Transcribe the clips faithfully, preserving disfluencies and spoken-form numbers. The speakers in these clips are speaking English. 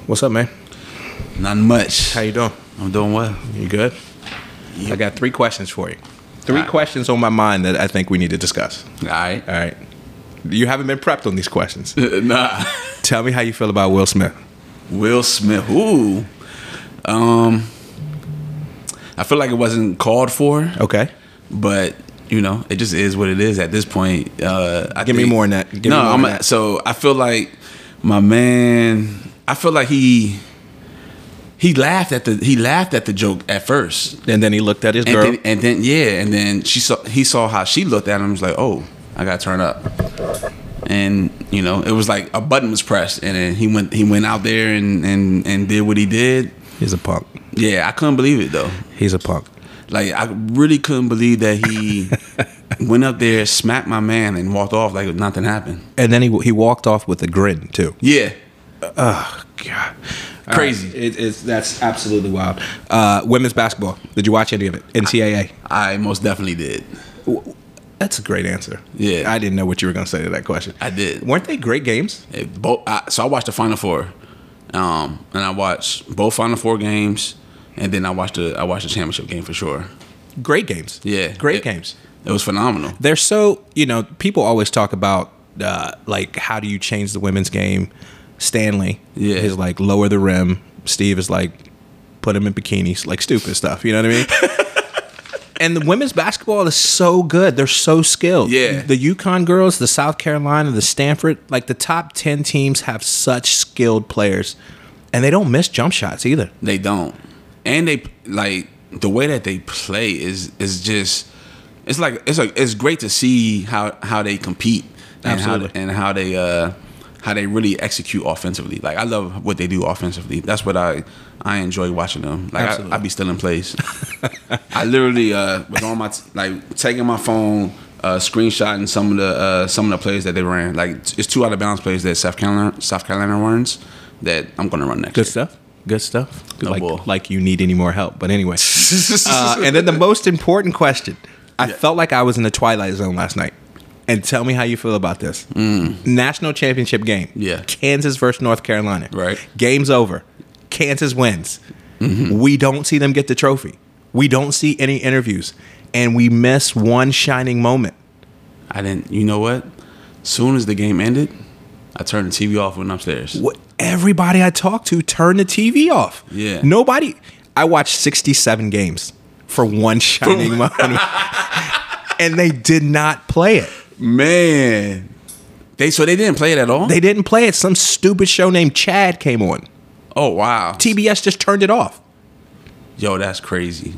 What's up, man? Not much. How you doing? I'm doing well. You good? Yep. I got three questions for you. Three All right. questions on my mind that I think we need to discuss. All right. All right. You haven't been prepped on these questions. Nah. Tell me how you feel about Will Smith. Will Smith. Ooh. Um. I feel like it wasn't called for, Okay. but you know, it just is what it is at this point. Uh, I Give me think- more than that. Give me no, more I'm than a, that. so I feel like my man. I feel like he he laughed at the he laughed at the joke at first. And then he looked at his And girl. then, and then yeah, and then she saw he saw how she looked at him. And was like, oh, I got to turn up. And you know, it was like a button was pressed, and then he went he went out there and and and did what he did. He's a punk. Yeah, I couldn't believe it though. He's a punk. Like I really couldn't believe that he went up there, smacked my man, and walked off like nothing happened. And then he he walked off with a grin too. Yeah, Oh God, Crazy. All right. It, it's that's absolutely wild. Uh, women's basketball. Did you watch any of it? N C double A. I most definitely did. That's a great answer. Yeah. I didn't know what you were going to say to that question. I did. Weren't they great games? It, both, I, so I watched the Final Four, um, and I watched both Final Four games, and then I watched the I watched the championship game for sure. Great games. Yeah, Great it, games. It was phenomenal. They're so, you know, people always talk about uh, like how do you change the women's game? Stanley Yeah. is like lower the rim. Steve is like put them in bikinis, like stupid stuff. You know what I mean? And the women's basketball is so good. They're so skilled. Yeah. The UConn girls, the South Carolina, the Stanford, like the top ten teams have such skilled players. And they don't miss jump shots either. They don't, and they like the way that they play is is just it's like it's like it's great to see how how they compete and Absolutely. how and how they uh how they really execute offensively. Like I love what they do offensively. That's what I I enjoy watching them. Like Absolutely. I, I be stealing plays. I literally uh was on my t- like taking my phone. Uh, screenshotting some of the uh, some of the plays that they ran. Like it's two out of bounds plays that South Carolina South Carolina runs that I'm gonna run next Good year. stuff. Good stuff. No like, bull. like you need any more help. But anyway. uh, and then the most important question. I Yeah. felt like I was in the Twilight Zone last night. And tell me how you feel about this. National championship game. Yeah. Kansas versus North Carolina. Right. Game's over. Kansas wins. We don't see them get the trophy. We don't see any interviews. And we miss one shining moment. I didn't. You know what? Soon as the game ended, I turned the T V off and went upstairs. What everybody I talked to turned the T V off. Yeah. Nobody. I watched sixty-seven games for one shining moment, and they did not play it. Man, they so they didn't play it at all. They didn't play it. Some stupid show named Chad came on. oh wow, T B S just turned it off. yo, that's crazy.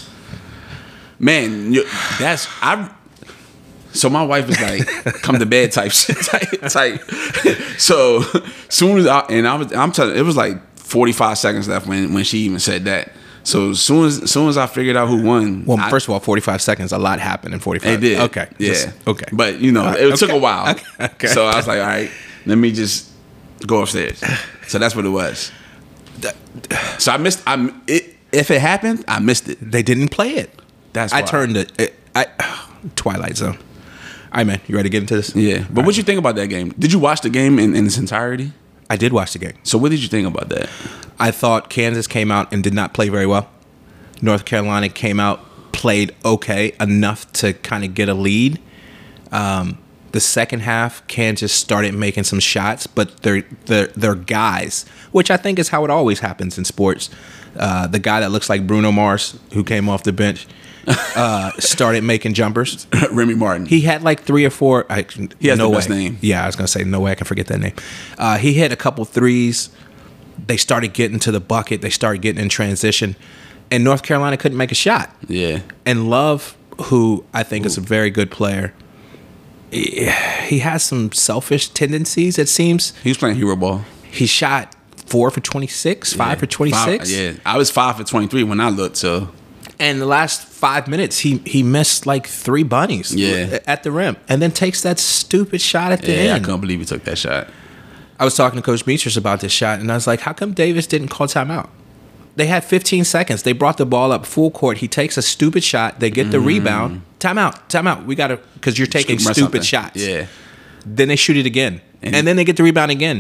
Man, you- that's I. So my wife is like, "Come to bed," type shit, type. type. So soon as I and I was, I'm telling, it was like forty-five seconds left when when she even said that. So as soon as, as soon as I figured out who won, Well, I, first of all, forty-five seconds. A lot happened in forty-five. It did. Okay. Yeah. Just- okay. But you know, Uh, it took okay. a while. Okay. Okay. So I was like, all right, let me just go upstairs. So that's what it was. So I missed. I it, if it happened, I missed it. They didn't play it. That's I why. turned it. it I Twilight Zone. All right, man. You ready to get into this? Yeah. But what you think about that game? Did you watch the game in, in its entirety? I did watch the game. So what did you think about that? I thought Kansas came out and did not play very well. North Carolina came out, played okay, enough to kind of get a lead. Um, the second half, Kansas started making some shots, but they're, they're, they're guys, which I think is how it always happens in sports. Uh, the guy that looks like Bruno Mars, who came off the bench, uh, started making jumpers. Remy Martin. He had like three or four. I, He has no the best way. name. Yeah, I was gonna say no way I can forget that name. Uh, he hit a couple threes. They started getting to the bucket. They started getting in transition, and North Carolina couldn't make a shot. yeah. And Love, who I think is a very good player, he he has some selfish tendencies. It seems He was playing hero ball. he shot four for twenty-six, five Yeah. for twenty-six. Five- yeah. I was five for twenty-three when I looked. So And the last five minutes, he he missed like three bunnies Yeah. at the rim, and then takes that stupid shot at the yeah, I end. couldn't believe he took that shot. I was talking to Coach Beatrice about this shot, and I was like, how come Davis didn't call timeout? They had fifteen seconds. They brought the ball up full court. He takes a stupid shot. They get the rebound. Timeout. Timeout. We got to, because you're taking Scoop or stupid something. shots. Yeah. Then they shoot it again. And- And, then they get the rebound again.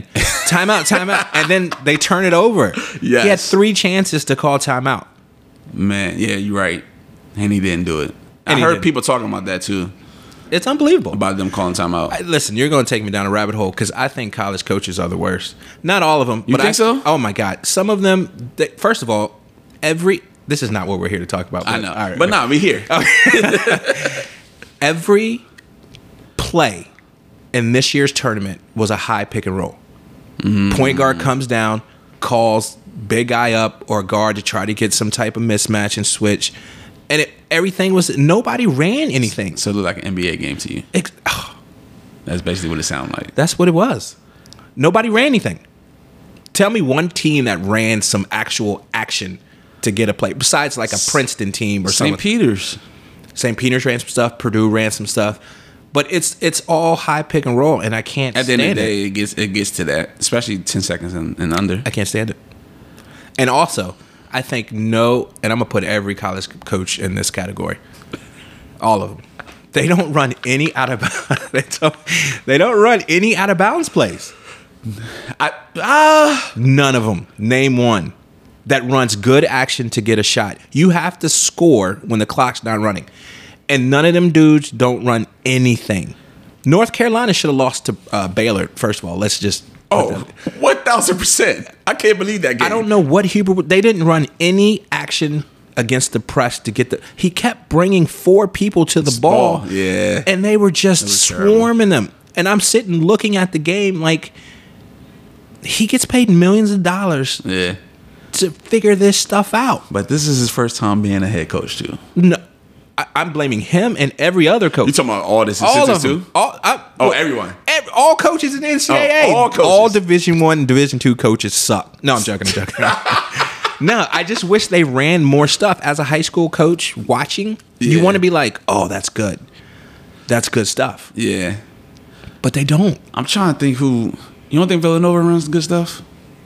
timeout, timeout, and then they turn it over. Yes. He had three chances to call timeout. Man, yeah, you're right. And he didn't do it. And I he heard didn't. people talking about that too, It's unbelievable. about them calling timeout. I- Listen, you're going to take me down a rabbit hole because I think college coaches are the worst. Not all of them. You but think I, so? Oh my God, some of them. They, first of all, every this is not what we're here to talk about. I but- know, all right, but okay. nah, we here. Every play in this year's tournament was a high pick and roll. Mm. Point guard comes down, calls big guy up or guard to try to get some type of mismatch and switch, and it, everything was nobody ran anything. So it looked like an N B A game to you. Ex- oh, That's basically what it sounded like. that's what it was. Nobody ran anything. Tell me one team that ran some actual action to get a play besides like a Princeton team or Saint something. Peter's. Saint Peter's ran some stuff. Purdue ran some stuff. But it's it's all high pick and roll, and I can't At the stand end of the it. day, it gets it gets to that, especially ten seconds and, and under. I can't stand it. And also, I think no, and I'm gonna put every college coach in this category. All of them. They don't run any out of they don't, they don't run any out of bounds plays. I ah None of them. Name one that runs good action to get a shot. You have to score when the clock's not running. And none of them dudes don't run anything. North Carolina should have lost to uh, Baylor, first of all. Let's just... oh one thousand percent. I can't believe that game. I don't know what Huber... They didn't run any action against the press to get the... He kept bringing four people to the ball. ball, yeah. And they were just was terrible. swarming them. And I'm sitting looking at the game like... He gets paid millions of dollars Yeah, to figure this stuff out. but this is his first time being a head coach too. No, I, I'm blaming him and every other coach. You talking about all this all of assistants them. too? All, I, Oh, well, everyone. ev- all coaches in the N C double A. Oh, all coaches. All Division One, and Division Two coaches suck. No, I'm joking. I'm joking. No, I just wish they ran more stuff. As a high school coach, watching, you Yeah. want to be like, "Oh, that's good. That's good stuff." Yeah, But they don't. I'm trying to think who. You don't think Villanova runs good stuff?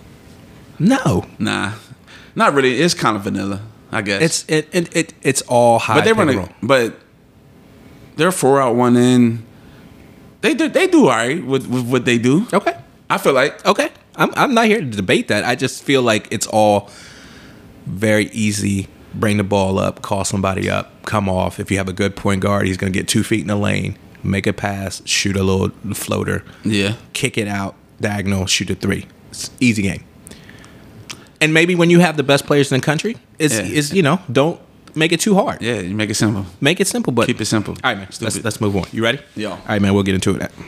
No, Nah, not really. It's kind of vanilla, I guess. it's it it, it it's all high. but they run pick and a, roll. but they're four out, one in. They do they do all right with, with what they do. Okay. I feel like Okay. I'm I'm not here to debate that. I just feel like it's all very easy. Bring the ball up, call somebody up, come off. If you have a good point guard, he's going to get two feet in the lane, make a pass, shoot a little floater, yeah. kick it out, diagonal, shoot a three. It's an easy game. And maybe when you have the best players in the country, is Yeah. is you know, don't make it too hard. Yeah, you make it simple. Make it simple, but Keep it simple. All right, man. Let's, Stupid. let's move on. You ready? Yeah. All right, man. We'll get into it.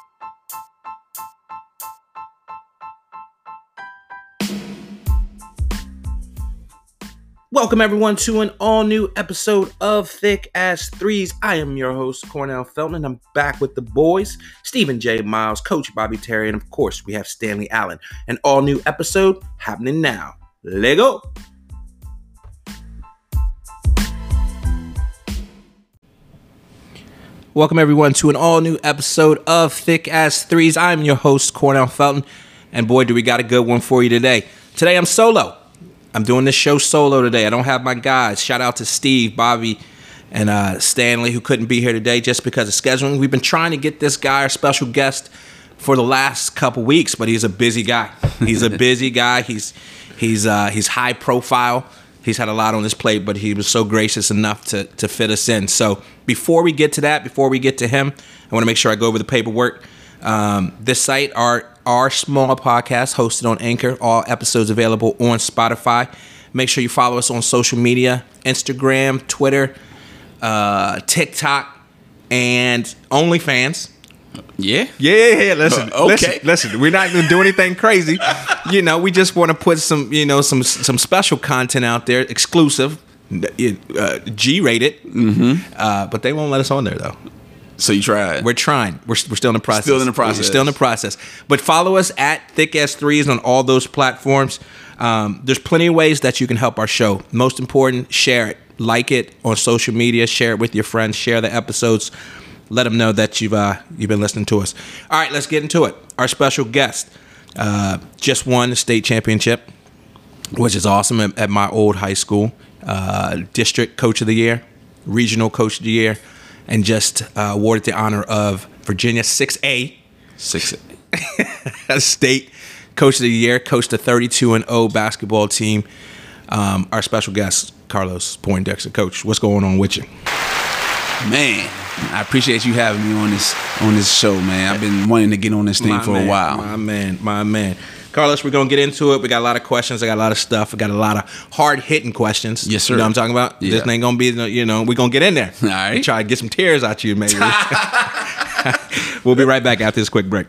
Welcome, everyone, to an all-new episode of Thick Ass Threes. I am your host, Cornell Felton, and I'm back with the boys, Stephen J. Miles, Coach Bobby Terry, and of course, we have Stanley Allen. An all-new episode happening now. Lego. Welcome, everyone, to an all-new episode of Thick Ass Threes. I'm your host, Cornell Felton, and boy, do we got a good one for you today. Today, I'm solo. I'm doing this show solo today. I don't have my guys. Shout out to Steve, Bobby, and uh, Stanley, who couldn't be here today just because of scheduling. We've been trying to get this guy, our special guest, for the last couple weeks, but he's a busy guy. He's a busy guy. He's he's uh, he's high profile. He's had a lot on his plate, but he was so gracious enough to to fit us in. So before we get to that, before we get to him, I want to make sure I go over the paperwork. Um, this site, our our small podcast, hosted on Anchor. All episodes available on Spotify. Make sure you follow us on social media: Instagram, Twitter, uh, TikTok, and OnlyFans. Yeah. Yeah, yeah, yeah. Listen, Uh, okay. listen, listen. We're not gonna do anything crazy. You know, we just want to put some, you know, some some special content out there, exclusive, uh, G-rated. Mm-hmm. Uh, but they won't let us on there though. So you tried. We're trying. We're, we're still in the process. Still in the process. We're still in the process. But follow us at Thick S Threes on all those platforms. Um, there's plenty of ways that you can help our show. Most important, share it, like it on social media, share it with your friends, share the episodes. Let them know that you've uh, you've been listening to us. All right, let's get into it. Our special guest uh, just won the state championship, which is awesome at, at my old high school. Uh, district Coach of the Year, Regional Coach of the Year, and just uh, awarded the honor of Virginia six A Six. State Coach of the Year, coached the thirty-two and oh basketball team. Um, our special guest, Carlos Poindexter. Coach, what's going on with you? Man, I appreciate you having me on this on this show, man. I've been wanting to get on this thing My for man, a while. My man, my man. Carlos, we're going to get into it. We got a lot of questions. I got a lot of stuff. We got a lot of hard-hitting questions. Yes, sir. You know what I'm talking about? Yeah. This ain't going to be, you know, we're going to get in there. All right. Try to get some tears out you, maybe. We'll be right back after this quick break.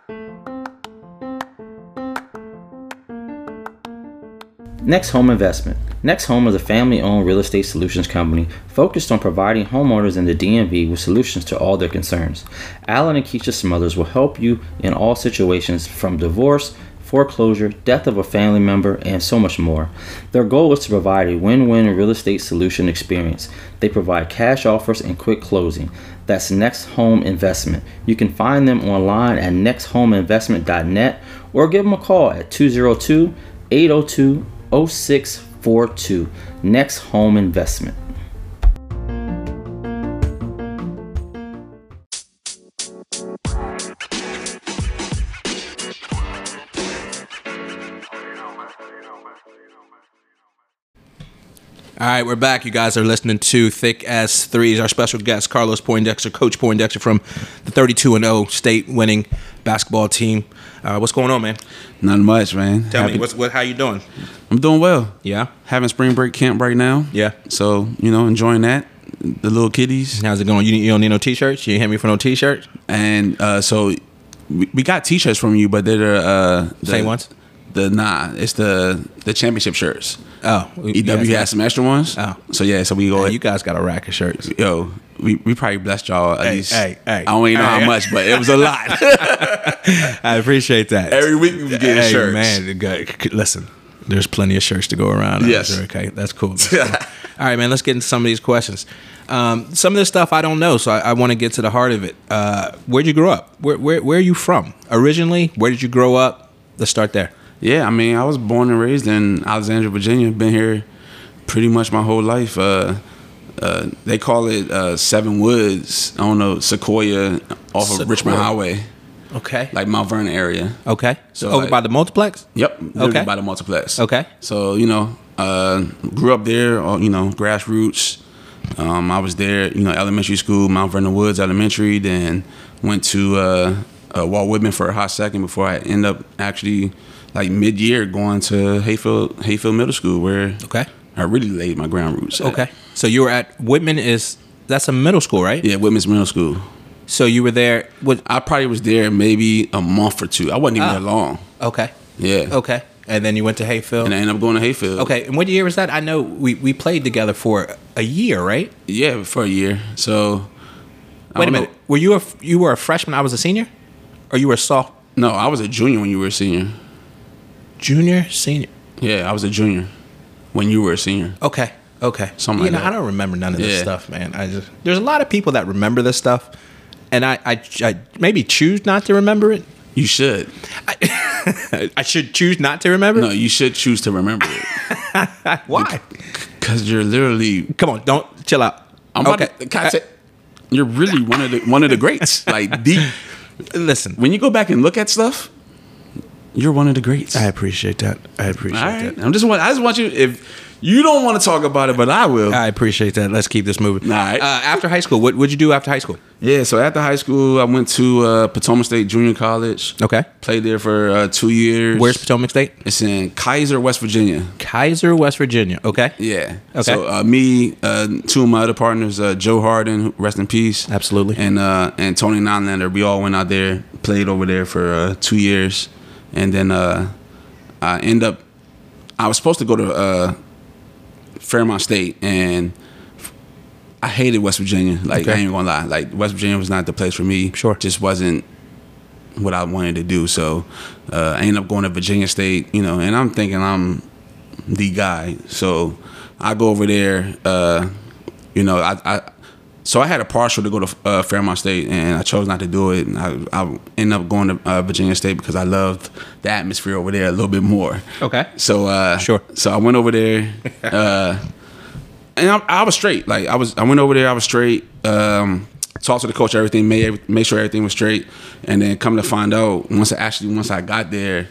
Next Home Investment. Next Home is a family-owned real estate solutions company focused on providing homeowners in the D M V with solutions to all their concerns. Alan and Keisha Smothers will help you in all situations from divorce, foreclosure, death of a family member, and so much more. Their goal is to provide a win-win real estate solution experience. They provide cash offers and quick closing. That's Next Home Investment. You can find them online at next home investment dot net or give them a call at two oh two, eight oh two, oh six four two. Next Home Investment. All right, we're back. You guys are listening to Thick as Threes. Our special guest, Carlos Poindexter, Coach Poindexter from the thirty-two and oh state-winning basketball team. Uh, what's going on, man? Not much, man. Tell Happy- me, what's, what? How you doing? I'm doing well. Yeah? Having spring break camp right now. Yeah. So, you know, enjoying that. The little kiddies. How's it going? You, you don't need no T-shirts? You ain't hit me for no T-shirts? And uh, so we, we got T-shirts from you, but they're the, uh, the Same ones? The nah, it's the the championship shirts. Oh. E W yes, had some extra ones. Oh. So yeah, so we go. Hey, you guys got a rack of shirts. Yo, we, we probably blessed y'all at Hey, least. hey, hey. I don't even know Hey. how much, but it was a lot. I appreciate that. Every week we was getting hey, shirts. man, good. Listen, there's plenty of shirts to go around. I'm Yes. sure. Okay, that's cool. That's cool. All right, man, let's get into some of these questions. Um, some of this stuff I don't know, so I, I want to get to the heart of it. Uh, where'd you grow up? Where, where where are you from originally? Where did you grow up? Let's start there. Yeah, I mean, I was born and raised in Alexandria, Virginia. Been here pretty much my whole life. Uh, uh, they call it uh, Seven Woods. I don't know, Sequoia off Sequoia. of Richmond Highway, Okay. like Mount Vernon area. Okay. So So, over like- by the multiplex. Yep. literally Okay. By the multiplex. Okay. So, you know, uh, grew up there, uh, you know, grassroots. Um, I was there, you know, elementary school, Mount Vernon Woods Elementary, then went to uh, uh, Walt Whitman for a hot second before I end up actually, like, mid-year going to Hayfield, Hayfield Middle School, where Okay. I really laid my ground roots at. Okay. So you were at Whitman. Is that's a middle school, right? Yeah, Whitman's Middle School. So you were there. What? I probably was there maybe a month or two. I wasn't even Ah. there long. Okay. Yeah. Okay. And then you went to Hayfield. And I ended up going to Hayfield. Okay, and what year was that? I know we, we played together for a year, right? Yeah, for a year. So. I Wait a don't know. minute. Were you a you were a freshman? I was a senior, or you were a soft No, I was a junior when you were a senior. junior, senior? Yeah, I was a junior when you were a senior. Okay, okay. Something you like know, that. I don't remember none of this Yeah. stuff, man. I just there's a lot of people that remember this stuff, and I I, I maybe choose not to remember it. You should. I should choose not to remember No, it. you should choose to remember it. Why? Because you're literally. Come on, don't chill out. I'm okay. about to, can I say, you're really one of the one of the greats. Like deep. Listen, When you go back and look at stuff, you're one of the greats. I appreciate that. I appreciate All right. that. I'm just want. I just want you. If you don't want to talk about it, but I will. I appreciate that. Let's keep this moving. All right. Uh, after high school, what would you do after high school? Yeah. So after high school, I went to uh, Potomac State Junior College. Okay. Played there for uh, two years. Where's Potomac State? It's in Kaiser, West Virginia. Kaiser, West Virginia. Okay. Yeah. Okay. So uh, me, uh, two of my other partners, uh, Joe Harden, rest in peace. Absolutely. And uh, and Tony Nonlander, we all went out there, played over there for uh, two years, and then uh, I end up. I was supposed to go to uh, Fairmont State, and I hated West Virginia. Like Okay. I ain't gonna lie, like West Virginia was not the place for me. Sure. Just wasn't what I wanted to do. So uh, I ended up going to Virginia State, you know, and I'm thinking I'm the guy. So I go over there, uh, you know, I, I so I had a partial to go to uh, Fairmont State, and I chose not to do it. And I, I ended up going to uh, Virginia State because I loved the atmosphere over there a little bit more. Okay. So uh, Sure. So I went over there, uh, and I, I was straight. Like I was, I went over there. I was straight. Um, talked to the coach. Everything made made sure everything was straight. And then come to find out, once I actually once I got there,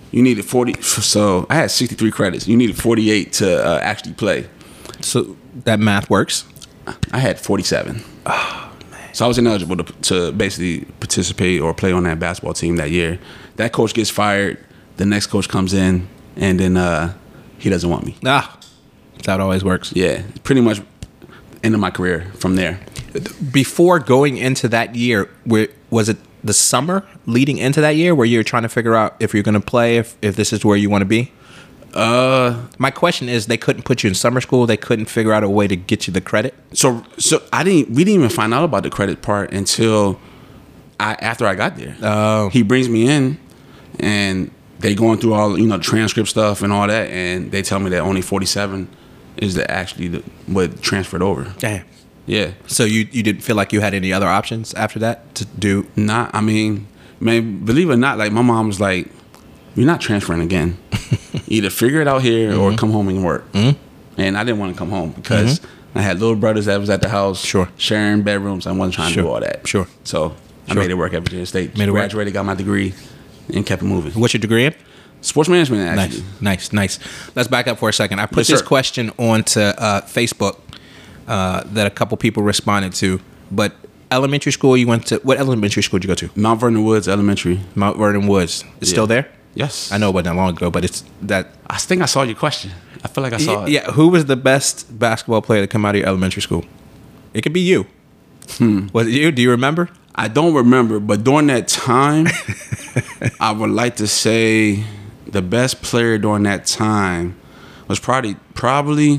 you needed forty. So I had sixty-three credits. You needed forty-eight to uh, actually play. So that math works. I had forty-seven. Oh, man. So I was ineligible to, to basically participate or play on that basketball team that year. That coach gets fired. The next coach comes in, and then uh, he doesn't want me. Ah, that always works. Yeah, pretty much ended my career from there. Before going into that year, where, was it the summer leading into that year where you're trying to figure out if you're going to play, if, if this is where you want to be? Uh, My question is, they couldn't put you in summer school. They couldn't figure out a way to get you the credit. so so I didn't. We didn't even find out about the credit part until I after I got there. Oh. He brings me in, and they going through all you know transcript stuff and all that, and they tell me that only forty-seven is the actually the, what transferred over. Damn. Yeah. So you, you didn't feel like you had any other options after that to do? Not, I mean, man, believe it or not, like my mom was like, "You're not transferring again. Either figure it out here or Mm-hmm. come home and work." Mm-hmm. And I didn't want to come home because I had little brothers that was at the house, Sure. sharing bedrooms. I wasn't trying Sure. to do all that. Sure. So I Sure. made it work at Virginia State. Made it work. Graduated, got my degree, and kept it moving. What's your degree in? Sports management, actually. Nice, nice, nice. Let's back up for a second. I put Yes, this sir. question onto uh, Facebook uh, that a couple people responded to. But elementary school, you went to, what elementary school did you go to? Mount Vernon Woods Elementary. Mount Vernon Woods. It's Yeah. still there? Yes. I know it wasn't that long ago, but it's that. I think I saw your question. I feel like I saw it. Yeah, who was the best basketball player to come out of your elementary school? It could be you. Hmm. Was it you? Do you remember? I don't remember, but during that time, I would like to say the best player during that time was probably probably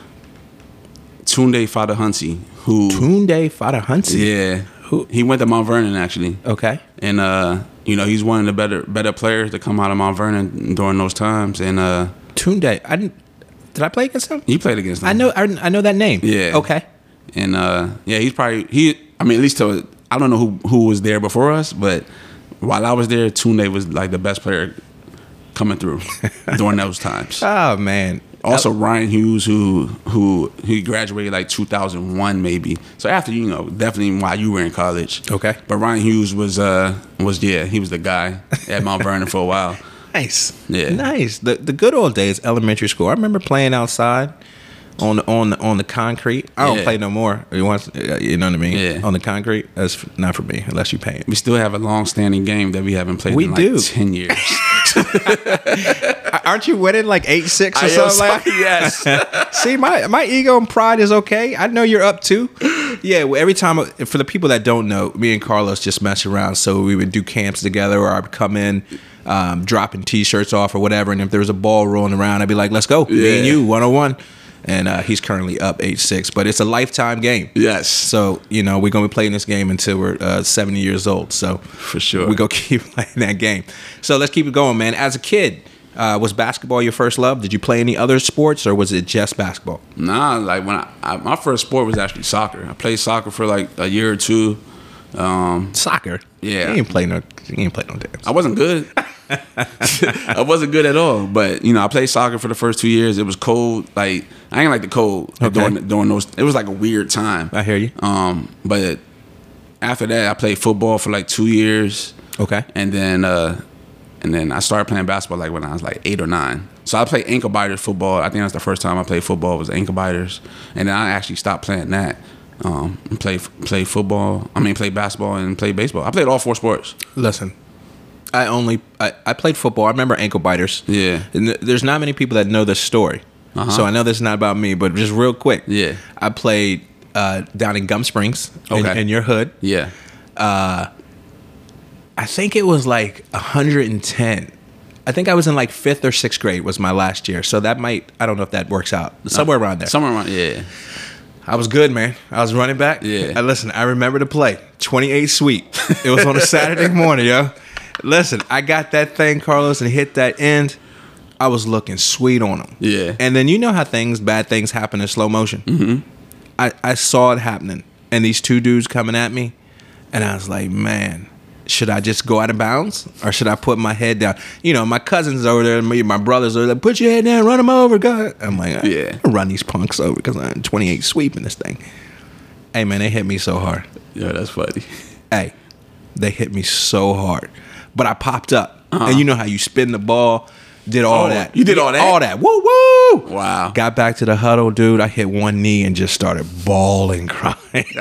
Tunde Fadahansi, who Tunde Fadahansi. yeah, Who- he went to Mount Vernon actually, Okay. and uh, you know he's one of the better better players to come out of Mount Vernon during those times, and uh, Tunde. I didn't. Did I play against him? he played against them. I know. I, I know that name. Yeah. Okay. And uh, yeah, he's probably he. I mean, at least to, I don't know who who was there before us, but while I was there, Tunde was like the best player coming through during those times. Oh man. Also, Ryan Hughes, who who he graduated like two thousand one, maybe. So after you know, definitely while you were in college. Okay. But Ryan Hughes was uh was yeah he was the guy at Mount Vernon for a while. Nice. Yeah. Nice. The the good old days, elementary school. I remember playing outside on the on the, on the concrete. I don't Yeah. play no more. You want you know what I mean? Yeah. On the concrete. That's not for me unless you pay it. We still have a long-standing game that we haven't played We in like do. ten years. Aren't you winning like eight six or I am something? Like? yes. See, my my ego and pride is okay. I know you're up too. Yeah, well, every time, for the people that don't know, me and Carlos just mess around. So we would do camps together, or I'd come in, um, dropping T-shirts off or whatever. And if there was a ball rolling around, I'd be like, let's go. Me and Yeah. you, one on one. And uh, he's currently up eight six, but it's a lifetime game. Yes. So, you know, we're going to be playing this game until we're uh, seventy years old. So, For sure. We're going to keep playing that game. So, let's keep it going, man. As a kid, uh, was basketball your first love? Did you play any other sports, or was it just basketball? Nah, like when I, I my first sport was actually soccer. I played soccer for like a year or two. Um, Soccer? Yeah. You ain't play no, you ain't play no damn. I wasn't good. I wasn't good at all. But you know, I played soccer for the first two years. It was cold. Like I ain't like the cold Okay. during during those. It was like a weird time. I hear you. Um, but after that, I played football for like two years, Okay. and then uh, and then I started playing basketball like when I was like eight or nine. So I played ankle biters football. I think that's the first time I played football was ankle biters, and then I actually stopped playing that. Um, and play play football. I mean, play basketball and play baseball. I played all four sports. Listen, I only I, I played football. I remember ankle biters. Yeah. And th- there's not many people that know this story, Uh-huh. so I know this is not about me. But just real quick, Yeah. I played uh, down in Gum Springs, in, Okay. in your hood. Yeah. I think it was like one hundred ten. I think I was in like fifth or sixth grade was my last year, so that might I don't know if that works out somewhere around there. Somewhere around. Yeah. I was good, man. I was running back. Yeah. I, listen, I remember the play. twenty-eight sweep. It was on a Saturday morning, yo. Listen, I got that thing, Carlos, and hit that end. I was looking sweet on him. Yeah. And then you know how things, bad things happen in slow motion. Mm-hmm. I, I saw it happening. And these two dudes coming at me. And I was like, man, should I just go out of bounds? Or should I put my head down? You know, my cousins over there, me, my brothers are like, put your head down, run them over, go. I'm like, Yeah. I'll run these punks over because I'm twenty-eight sweeping this thing. Hey, man, they hit me so hard. Yeah, that's funny. Hey, they hit me so hard. But I popped up. Uh-huh. And you know how you spin the ball. Did all Oh, that. you did all that? All that. Woo woo. Wow. Got back to the huddle, dude. I hit one knee and just started bawling, crying.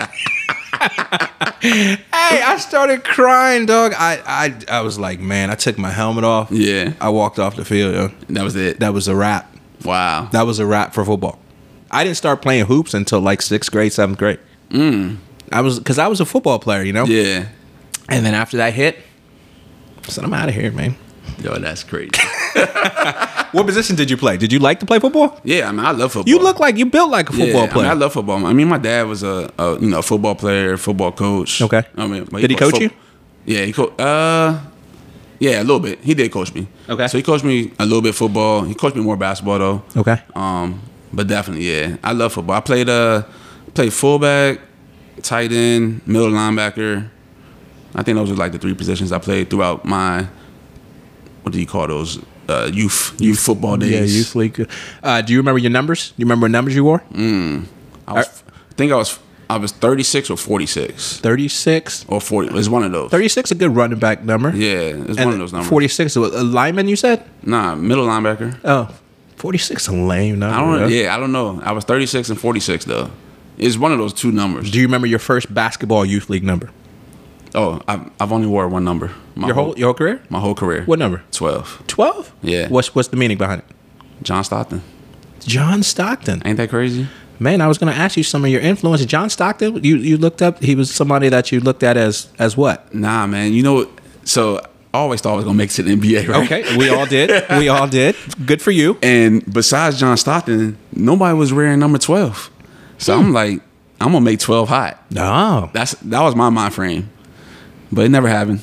Hey, I started crying, dog. I, I I was like, man, I took my helmet off. Yeah. I walked off the field, yo. That was it. That was a wrap. Wow. That was a wrap for football. I didn't start playing hoops until like sixth grade, seventh grade. Mm. I was, because I was a football player, you know? Yeah. And then after that hit, I said, I'm out of here, man. Yo, that's crazy. What position did you play? Did you like to play football? Yeah, I mean, I love football. You look like you built like a football yeah, player. I, mean, I love football. I mean, my dad was a, a you know a football player, football coach. Okay. I mean, Did he coach you? Yeah, he coached. Uh, yeah, a little bit. He did coach me. Okay. So he coached me a little bit football. He coached me more basketball though. Okay. Um, but definitely, yeah, I love football. I played uh, played fullback, tight end, middle linebacker. I think those are like the three positions I played throughout my. What do you call those? Uh, youth youth football days. Yeah, youth league. Uh, do you remember your numbers? Do you remember what numbers you wore? Mm. I, was, I think I was I was thirty-six or forty-six. thirty-six. Or forty. It was one of those. thirty-six is a good running back number. Yeah, it's one of those numbers. forty-six, a lineman, you said? Nah, middle linebacker. Oh, forty-six is a lame number. I don't know. yo. Yeah, I don't know. I was thirty-six and forty-six though. It's one of those two numbers. Do you remember your first basketball youth league number? Oh, I've, I've only wore one number. My Your whole your whole career? my whole career. What number? twelve. twelve? Yeah. What's what's the meaning behind it? John Stockton. John Stockton. Ain't that crazy? Man, I was going to ask you some of your influences. John Stockton, you you looked up. He was somebody that you looked at as as what? Nah, man. You know, so I always thought I was gonna make it to the N B A, right? Okay, we all did. We all did. Good for you. And besides John Stockton, nobody was wearing number twelve. So Hmm. I'm like, I'm gonna make twelve hot. Oh, That's that was my mind frame, but it never happened.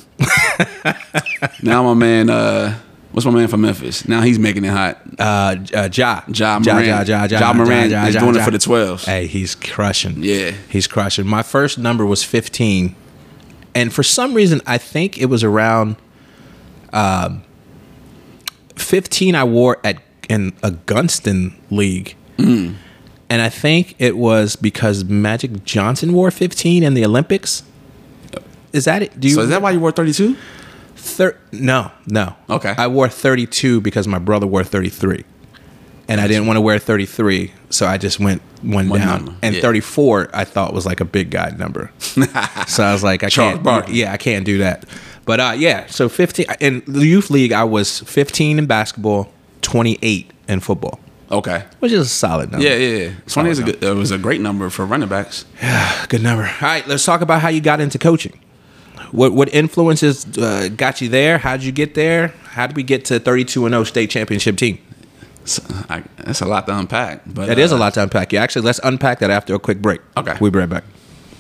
Now my man, uh, what's my man from Memphis? Now he's making it hot. uh, uh, Ja. Ja Ja, Morant. Ja, Ja, Ja, Ja Morant Ja, is Ja, doing Ja. it for the twelves. Hey, he's crushing. Yeah. He's crushing. My first number was fifteen. And for some reason, I think it was around um, fifteen I wore at in a Gunston league. Mm. And I think it was because Magic Johnson wore fifteen in the Olympics. Is that it? Do you So is that why you wore thirty-two? Thir- no, no. Okay. I wore thirty-two because my brother wore thirty-three. And I didn't want to wear thirty-three, so I just went one, One down. number, And yeah. thirty-four I thought was like a big guy number. So I was like, I Charles can't. Barkley. Yeah, I can't do that. But uh, yeah, so fifteen in the youth league, I was fifteen in basketball, twenty-eight in football, Okay. which is a solid number. Yeah, yeah, yeah. Twenty is a Solid good. It was a great number for running backs. Good number. All right, let's talk about how you got into coaching. What what influences uh, got you there? How did you get there? How did we get to thirty-two and oh state championship team? So, I, that's a lot to unpack. But That is a uh, lot to unpack. Yeah, actually, let's unpack that after a quick break. Okay. We'll be right back.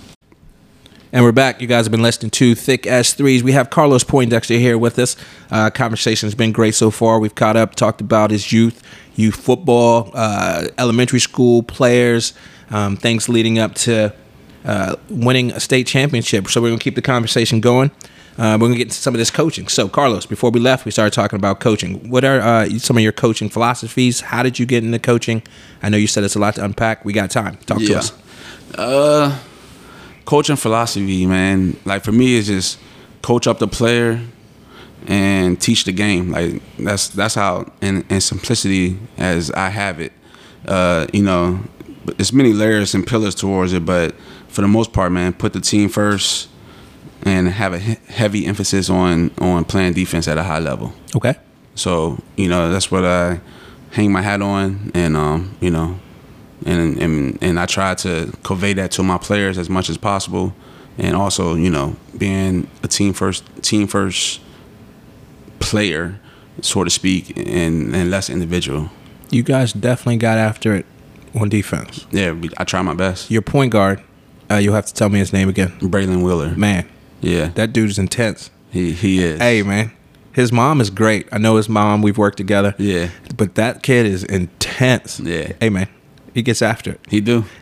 And we're back. You guys have been listening to Thick as Threes. We have Carlos Poindexter here with us. Uh, conversation has been great so far. We've caught up, talked about his youth, youth football, uh, elementary school players, um, things leading up to uh, winning a state championship. So we're going to keep the conversation going. Uh, we're going to get into some of this coaching. So, Carlos, before we left, we started talking about coaching. What are uh, some of your coaching philosophies? How did you get into coaching? I know you said it's a lot to unpack. We got time. Talk to Yeah. us. Uh, coaching philosophy, man. Like for me, it's just coach up the player and teach the game. Like that's that's how in, in simplicity as I have it. Uh, you know, there's many layers and pillars towards it, but for the most part, man, put the team first and have a he- heavy emphasis on on playing defense at a high level. Okay. So you know that's what I hang my hat on, and um, you know. And, and and I try to convey that to my players as much as possible, and also you know being a team first team first player, so to speak, and, and less individual. You guys definitely got after it on defense. Yeah, we- I try my best. Your point guard, uh, you'll have to tell me his name again. Braylon Wheeler, Man, yeah, that dude's intense. he he is. Hey, man. His mom is great. I know his mom. We've worked together. Yeah, But that kid is intense. Yeah. Hey, man. He gets after it. he do.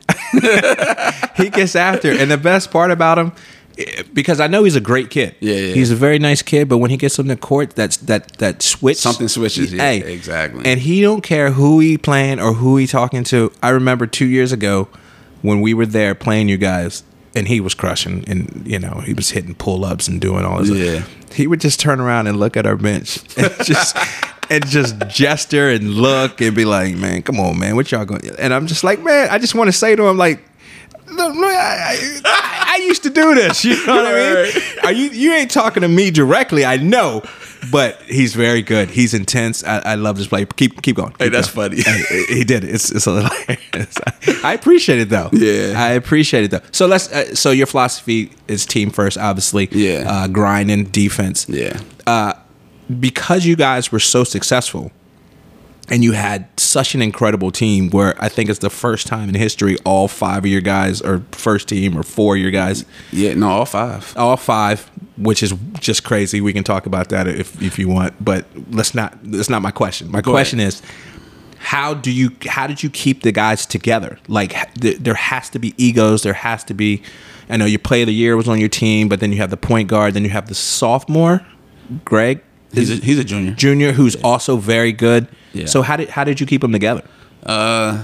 He gets after it. And the best part about him, eh, because I know he's a great kid. Yeah, yeah. He's a very nice kid, but when he gets on the court, that's that that switch. Something switches, yeah, Hey, exactly. And he don't care who he playing or who he talking to. I remember two years ago when we were there playing you guys, and he was crushing, and you know he was hitting pull ups and doing all this. Yeah. He would just turn around and look at our bench and just and just gesture and look and be like, "Man, come on, man, what y'all going?" And I'm just like, "Man, I just want to say to him like." Look, look, I, I, I used to do this. You know what I mean? Are you you ain't talking to me directly, I know, but he's very good. He's intense. I, I love this play. Keep keep going. Keep Hey, that's going. funny. Hey, he did it. It's it's a little hilarious. I appreciate it though. Yeah, I appreciate it though. So let's. Uh, so your philosophy is team first, obviously. Yeah. Uh, grinding, defense. Yeah. Uh, because you guys were so successful. And you had such an incredible team where I think it's the first time in history all five of your guys are first team or four of your guys. Yeah, no, all five. All five, which is just crazy. We can talk about that if if you want, but let's not. That's not my question. My Go question ahead. is, how do you how did you keep the guys together? Like th- there has to be egos. There has to be. I know your player of the year was on your team, but then you have the point guard. Then you have the sophomore, Greg. He's a, he's a junior. Junior, who's also very good. Yeah. So how did how did you keep them together? Uh,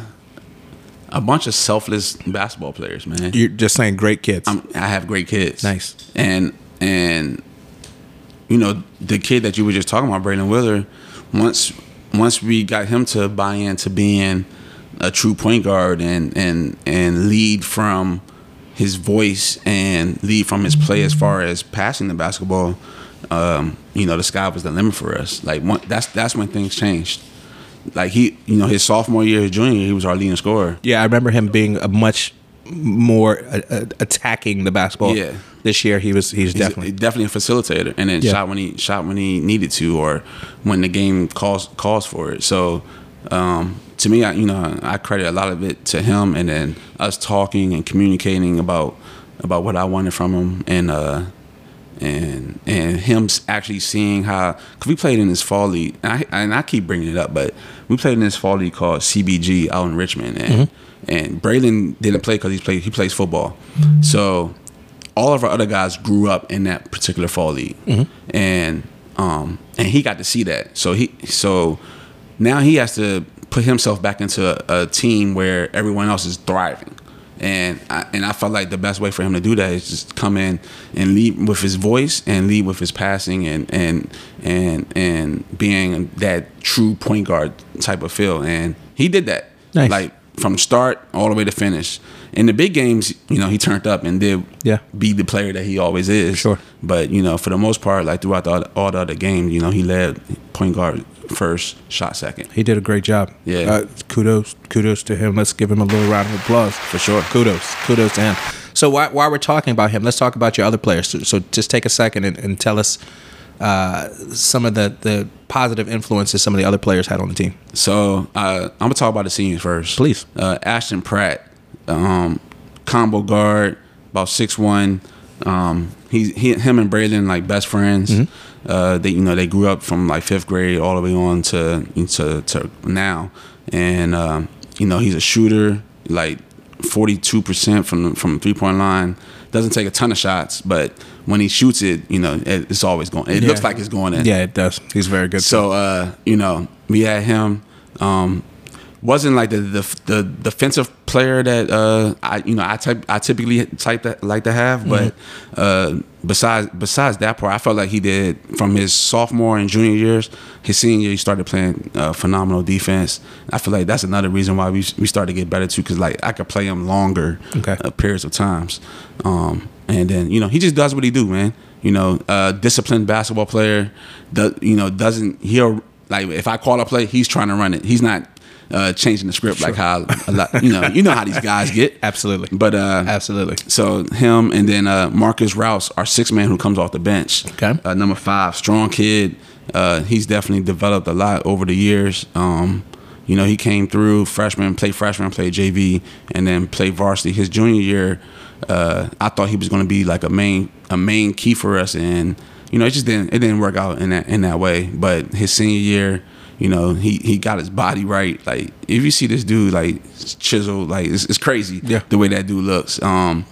a bunch of selfless basketball players, man. You're just saying great kids. I'm, I have great kids. Nice. And and you know the kid that you were just talking about, Braylon Willer. Once once we got him to buy into being a true point guard and and and lead from his voice and lead from his play as far as passing the basketball. Um, you know, the sky was the limit for us. Like one, that's that's when things changed. Like he, you know, his sophomore year, his junior year, he was our leading scorer. Yeah, I remember him being a much more uh, uh, attacking the basketball. Yeah. This year he was he's, He's definitely a, definitely a facilitator, and then Yeah. shot when he shot when he needed to, or when the game calls calls for it. So, um, to me, I, you know, I credit a lot of it to him, and then us talking and communicating about about what I wanted from him, and uh, and and him actually seeing how, because we played in this fall league, and I, and I keep bringing it up, but we played in this fall league called C B G out in Richmond, and mm-hmm. and Braylon didn't play because he played he plays football, so all of our other guys grew up in that particular fall league, mm-hmm. and um and he got to see that, so he so now he has to put himself back into a, a team where everyone else is thriving. And I, and I felt like the best way for him to do that is just come in and lead with his voice and lead with his passing and and and and being that true point guard type of feel. And he did that. Nice. Like from start all the way to finish. In the big games, you know, he turned up and did Yeah. be the player that he always is. Sure. But, you know, for the most part, like throughout the other, all the other games, you know, he led point guard first, shot second. he did a great job. Yeah. Uh, kudos kudos to him. Let's give him a little round of applause. For sure. Kudos. Kudos to him. So while, while we're talking about him, let's talk about your other players. So, so just take a second and, and tell us uh, some of the, the positive influences some of the other players had on the team. So uh, I'm gonna talk about the seniors first. Please. Uh, Ashton Pratt, um, combo guard, about six one. Um, he, he, him and Braylon like best friends. Mm-hmm. Uh, they, you know, they grew up from like fifth grade all the way on to to, to now, and um, you know, he's a shooter, like forty-two percent from from three point line. Doesn't take a ton of shots, but when he shoots it, you know, it, it's always going. It Yeah. looks like it's going in. Yeah, it does. He's very good. So, uh, you know, we had him. Um, wasn't like the, the the defensive player that uh, I you know I type I typically type that like to have, but uh, besides besides that part, I felt like he did from his sophomore and junior years. His senior year, he started playing uh, phenomenal defense. I feel like that's another reason why we we started to get better too, because like I could play him longer Okay. uh, periods of times, um, and then you know he just does what he do, man. You know, uh, disciplined basketball player. The you know doesn't he'll like if I call a play, he's trying to run it. He's not. Uh, changing the script like how a lot, you know, you know how these guys get. Absolutely. But uh, Absolutely. So him and then uh, Marcus Rouse, our sixth man who comes off the bench. Okay. Uh, number five, strong kid. Uh, he's definitely developed a lot over the years. Um, you know, he came through freshman, played freshman, played J V, and then played varsity. His junior year, uh, I thought he was going to be like a main a main key for us, and you know, it just didn't it didn't work out in that in that way. But his senior year. You know, he, he got his body right. Like, if you see this dude, like, chiseled, like, it's, it's crazy Yeah. the way that dude looks. Um,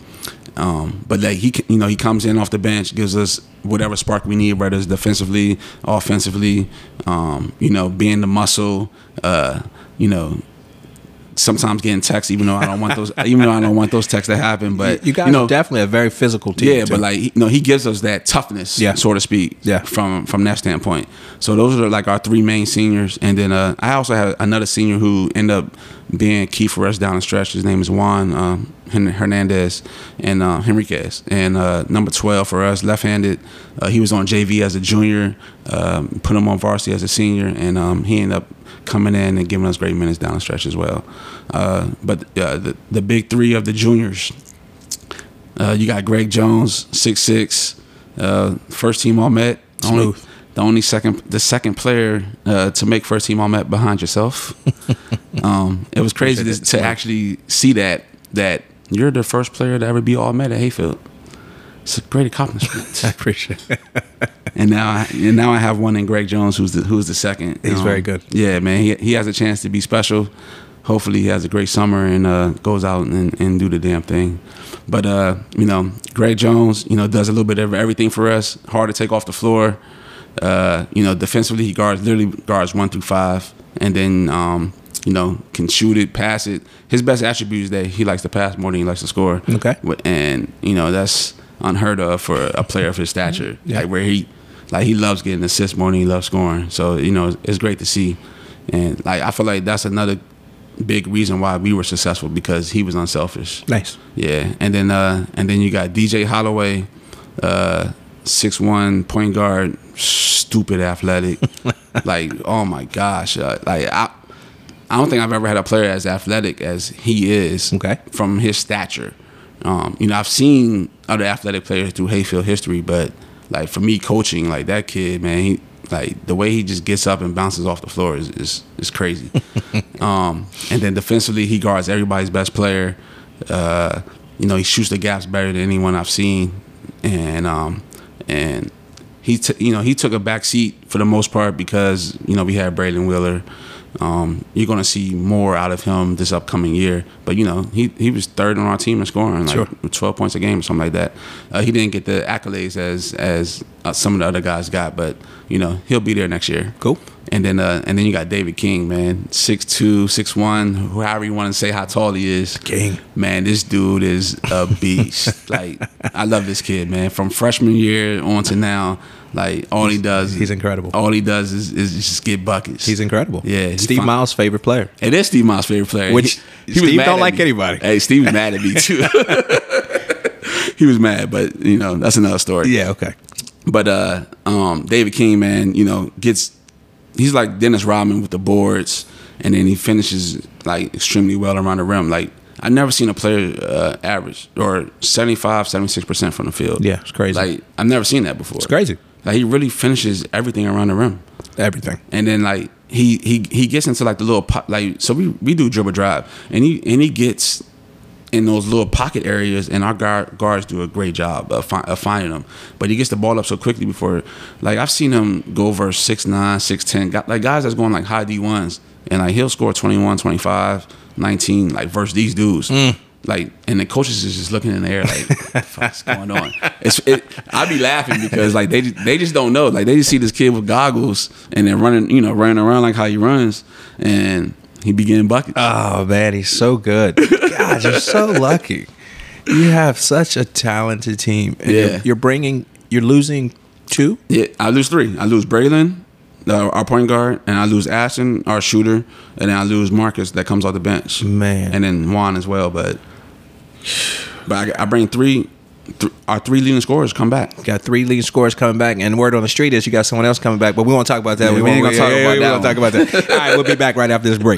um, but, like, he, you know, he comes in off the bench, gives us whatever spark we need, whether it's defensively, offensively, um, you know, being the muscle, uh, you know, sometimes getting texts, even though I don't want those, even though I don't want those texts to happen. But you guys you know, are definitely a very physical team. yeah, too. but like you know, he gives us that toughness, Yeah. so to speak, Yeah. from from that standpoint. So those are like our three main seniors, and then uh, I also have another senior who ended up being key for us down the stretch. His name is Juan um, Hernandez and uh, Henriquez, and uh, number twelve for us, left-handed. Uh, he was on J V as a junior, um, put him on varsity as a senior, and um, he ended up coming in and giving us great minutes down the stretch as well. Uh, but uh, the the big three of the juniors, uh, you got Greg Jones, six six, uh, first team All Met. Only, the only second, the second player uh, to make first team All Met behind yourself. um, it was crazy to, to actually see that that you're the first player to ever be All Met at Hayfield. It's a great accomplishment. I appreciate it. And now, I, and now I have one in Greg Jones, who's the who's the second. He's Um, very good. Yeah, man, he he has a chance to be special. Hopefully, he has a great summer and uh, goes out and, and do the damn thing. But uh, you know, Greg Jones, you know, does a little bit of everything for us. Hard to take off the floor. Uh, you know, defensively, he guards literally guards one through five, and then um, you know, can shoot it, pass it. His best attribute is that he likes to pass more than he likes to score. Okay. And you know, that's unheard of for a player of his stature. Yeah. Like where he, like he loves getting assists more than he loves scoring. So you know, it's great to see. And like I feel like that's another big reason why we were successful, because he was unselfish. Nice. Yeah. And then uh, and then you got D J Holloway, uh, six one point guard, stupid athletic. Like, oh my gosh. Uh, like I I don't think I've ever had a player as athletic as he is. Okay. From his stature. Um, you know, I've seen other athletic players through Hayfield history, but like for me coaching, like that kid, man, he, like the way he just gets up and bounces off the floor is is, is crazy. um, and then defensively, he guards everybody's best player. Uh, you know, he shoots the gaps better than anyone I've seen, and um, and he t- you know he took a back seat for the most part because you know we had Braylon Wheeler. Um, you're gonna see more out of him this upcoming year, but you know he he was third on our team in scoring, like Sure. twelve points a game or something like that. Uh, he didn't get the accolades as as uh, some of the other guys got, but you know he'll be there next year. Cool. And then uh, and then you got David King, man, six two, six one, however you want to say how tall he is. King. Man, this dude is a beast. Like I love this kid, man. From freshman year on to now. Like all he does, He's incredible. All he does is, is just get buckets. He's incredible. Yeah, he's Steve fine. Miles' favorite player. It is Steve Miles' favorite player. Which he, Steve mad don't at like me. anybody. Hey, Steve was mad at me too. He was mad, but you know that's another story. Yeah. Okay. But uh, um, David King, man, you know gets he's like Dennis Rodman with the boards, and then he finishes like extremely well around the rim. Like I've never seen a player uh, average or seventy-five, seventy-six percent from the field. Yeah, it's crazy. Like I've never seen that before. It's crazy. Like he really finishes everything around the rim. Everything. And then like he he he gets into like the little po- like so we we do dribble drive, and he and he gets in those little pocket areas, and our guard, guards do a great job of, fi- of finding them. But he gets the ball up so quickly before, like I've seen him go versus six nine, six ten, got, like guys that's going like high D ones, and like he'll score twenty-one, twenty-five, nineteen, like versus these dudes. Mm. Like, and the coaches is just looking in the air like, what the fuck's going on? It's, it, I be laughing because like they just, they just don't know. Like they just see this kid with goggles and then running, you know, running around like how he runs, and he be getting buckets. Oh man, he's so good. God, you're so lucky. You have such a talented team. And Yeah. you're, you're bringing, you're losing two. Yeah, I lose three. I lose Braylon, uh, our point guard, and I lose Ashton, our shooter, and then I lose Marcus that comes off the bench. Man. And then Juan as well. But but I, I bring three, th- our three leading scorers come back. Got three leading scorers coming back, and word on the street is you got someone else coming back. But we won't talk about that. Yeah, we won't- ain't gonna talk yeah, about we that won't talk one. about that. All right, we'll be back right after this break.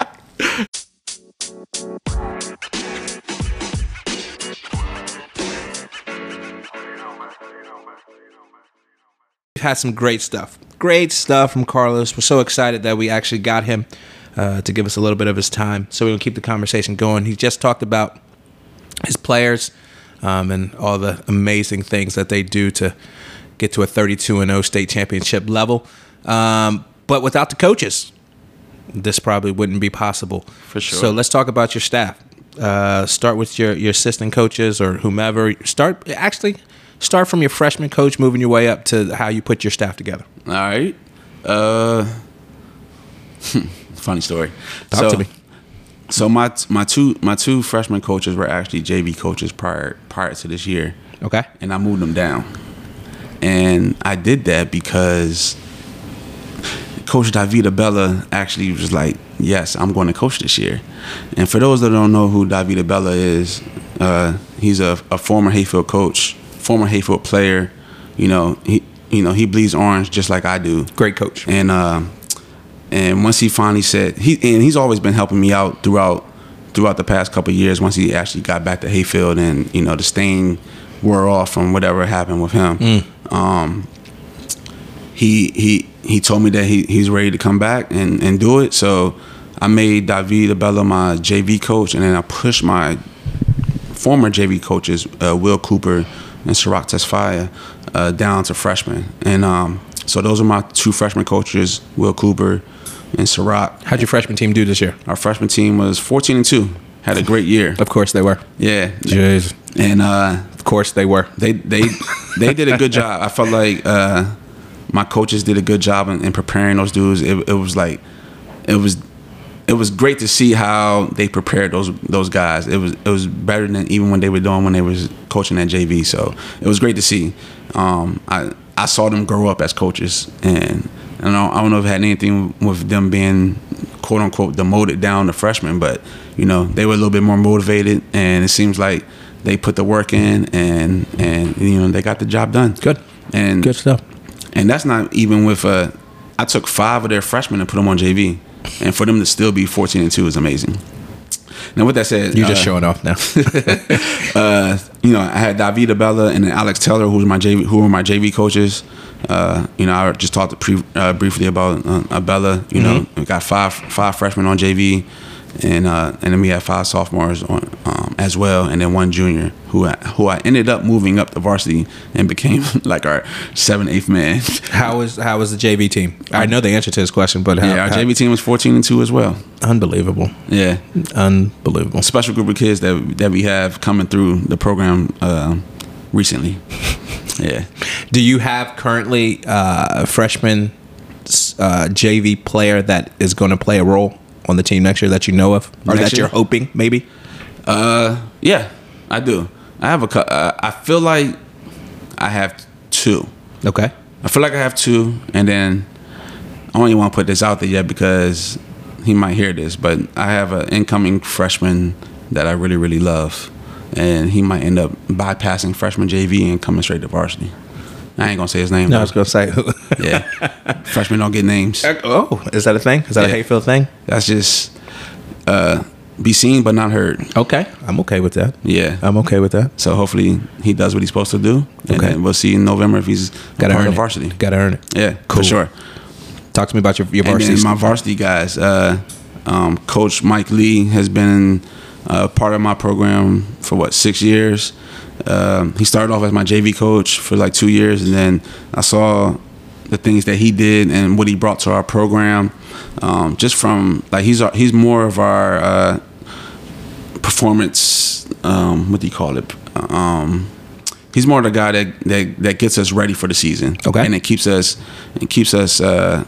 We've had some great stuff. Great stuff from Carlos. We're so excited that we actually got him uh, to give us a little bit of his time. So we're going to keep the conversation going. He just talked about his players um, and all the amazing things that they do to get to a thirty-two and oh state championship level. Um, but without the coaches, this probably wouldn't be possible. For sure. So let's talk about your staff. Uh, start with your, your assistant coaches or whomever. Start actually start from your freshman coach, moving your way up to how you put your staff together. All right. Uh, funny story. Talk so, to me. So my my two my two freshman coaches were actually J V coaches prior prior to this year. Okay. And I moved them down. And I did that because Coach Davida Bella actually was like, yes, I'm going to coach this year. And for those that don't know who Davida Bella is, uh, he's a, a former Hayfield coach, former Hayfield player. You know, he you know he bleeds orange just like I do. Great coach. And uh, and once he finally said he and he's always been helping me out throughout throughout the past couple of years. Once he actually got back to Hayfield and you know the stain wore off from whatever happened with him. Mm. Um, he he he told me that he, he's ready to come back and, and do it. So I made David Bella my J V coach, and then I pushed my former J V coaches, uh, Will Cooper and Sirach Tesfaye, uh, down to freshmen. And um, so those are my two freshman coaches, Will Cooper and Sirach. How'd your freshman team do this year? Our freshman team was fourteen and two. Had a great year. Of course they were. Yeah. Jeez. And uh, of course they were. They they they did a good job. I felt like uh, my coaches did a good job in, in preparing those dudes. It, it was like it was it was great to see how they prepared those those guys. It was it was better than even when they were doing when they was coaching at J V. So it was great to see. Um, I I saw them grow up as coaches, and I don't know, I don't know if it had anything with them being quote unquote demoted down to freshmen, but you know they were a little bit more motivated, and it seems like they put the work in, and and you know they got the job done. Good, and good stuff. And that's not even with uh, I took five of their freshmen and put them on J V, and for them to still be fourteen and two is amazing. Now, with that said, you're just uh, showing off now. uh, you know, I had Davida Bella and then Alex Taylor, who was my J V, who were my J V coaches. Uh, you know, I just talked pre, uh, briefly about uh, Bella. You mm-hmm. know, we got five five freshmen on J V, and uh, and then we had five sophomores on um, as well, and then one junior who I, who I ended up moving up to varsity and became like our seventh, eighth man. How was how was the J V team? I know the answer to this question, but how, yeah, our how, J V team was fourteen and two as well. Unbelievable. Yeah, unbelievable. Special group of kids that that we have coming through the program uh, recently. Yeah. Do you have currently uh, a freshman uh, J V player that is going to play a role on the team next year that you know of, or next that year? You're hoping maybe? Uh, yeah, I do. I have a. Uh, I feel like I have two. Okay. I feel like I have two, and then I don't even want to put this out there yet because he might hear this, but I have an incoming freshman that I really, really love. And he might end up bypassing freshman J V and coming straight to varsity. I ain't gonna say his name. No, though. I was gonna say who. Yeah, freshmen don't get names. Oh, is that a thing? Is that yeah. a Hayfield thing? That's just uh, be seen but not heard. Okay, I'm okay with that. Yeah, I'm okay with that. So hopefully he does what he's supposed to do, and okay. then we'll see in November if he's got part earn of it. varsity. Got to earn it. Yeah, cool. for sure. Talk to me about your your and varsity. Then my varsity guys. Uh, um, Coach Mike Lee has been uh, part of my program for what six years. Um, he started off as my J V coach for like two years, and then I saw the things that he did and what he brought to our program. Um, just from like he's our, he's more of our uh, performance. Um, what do you call it? Um, he's more the guy that, that that gets us ready for the season. Okay, and it keeps us it keeps us uh,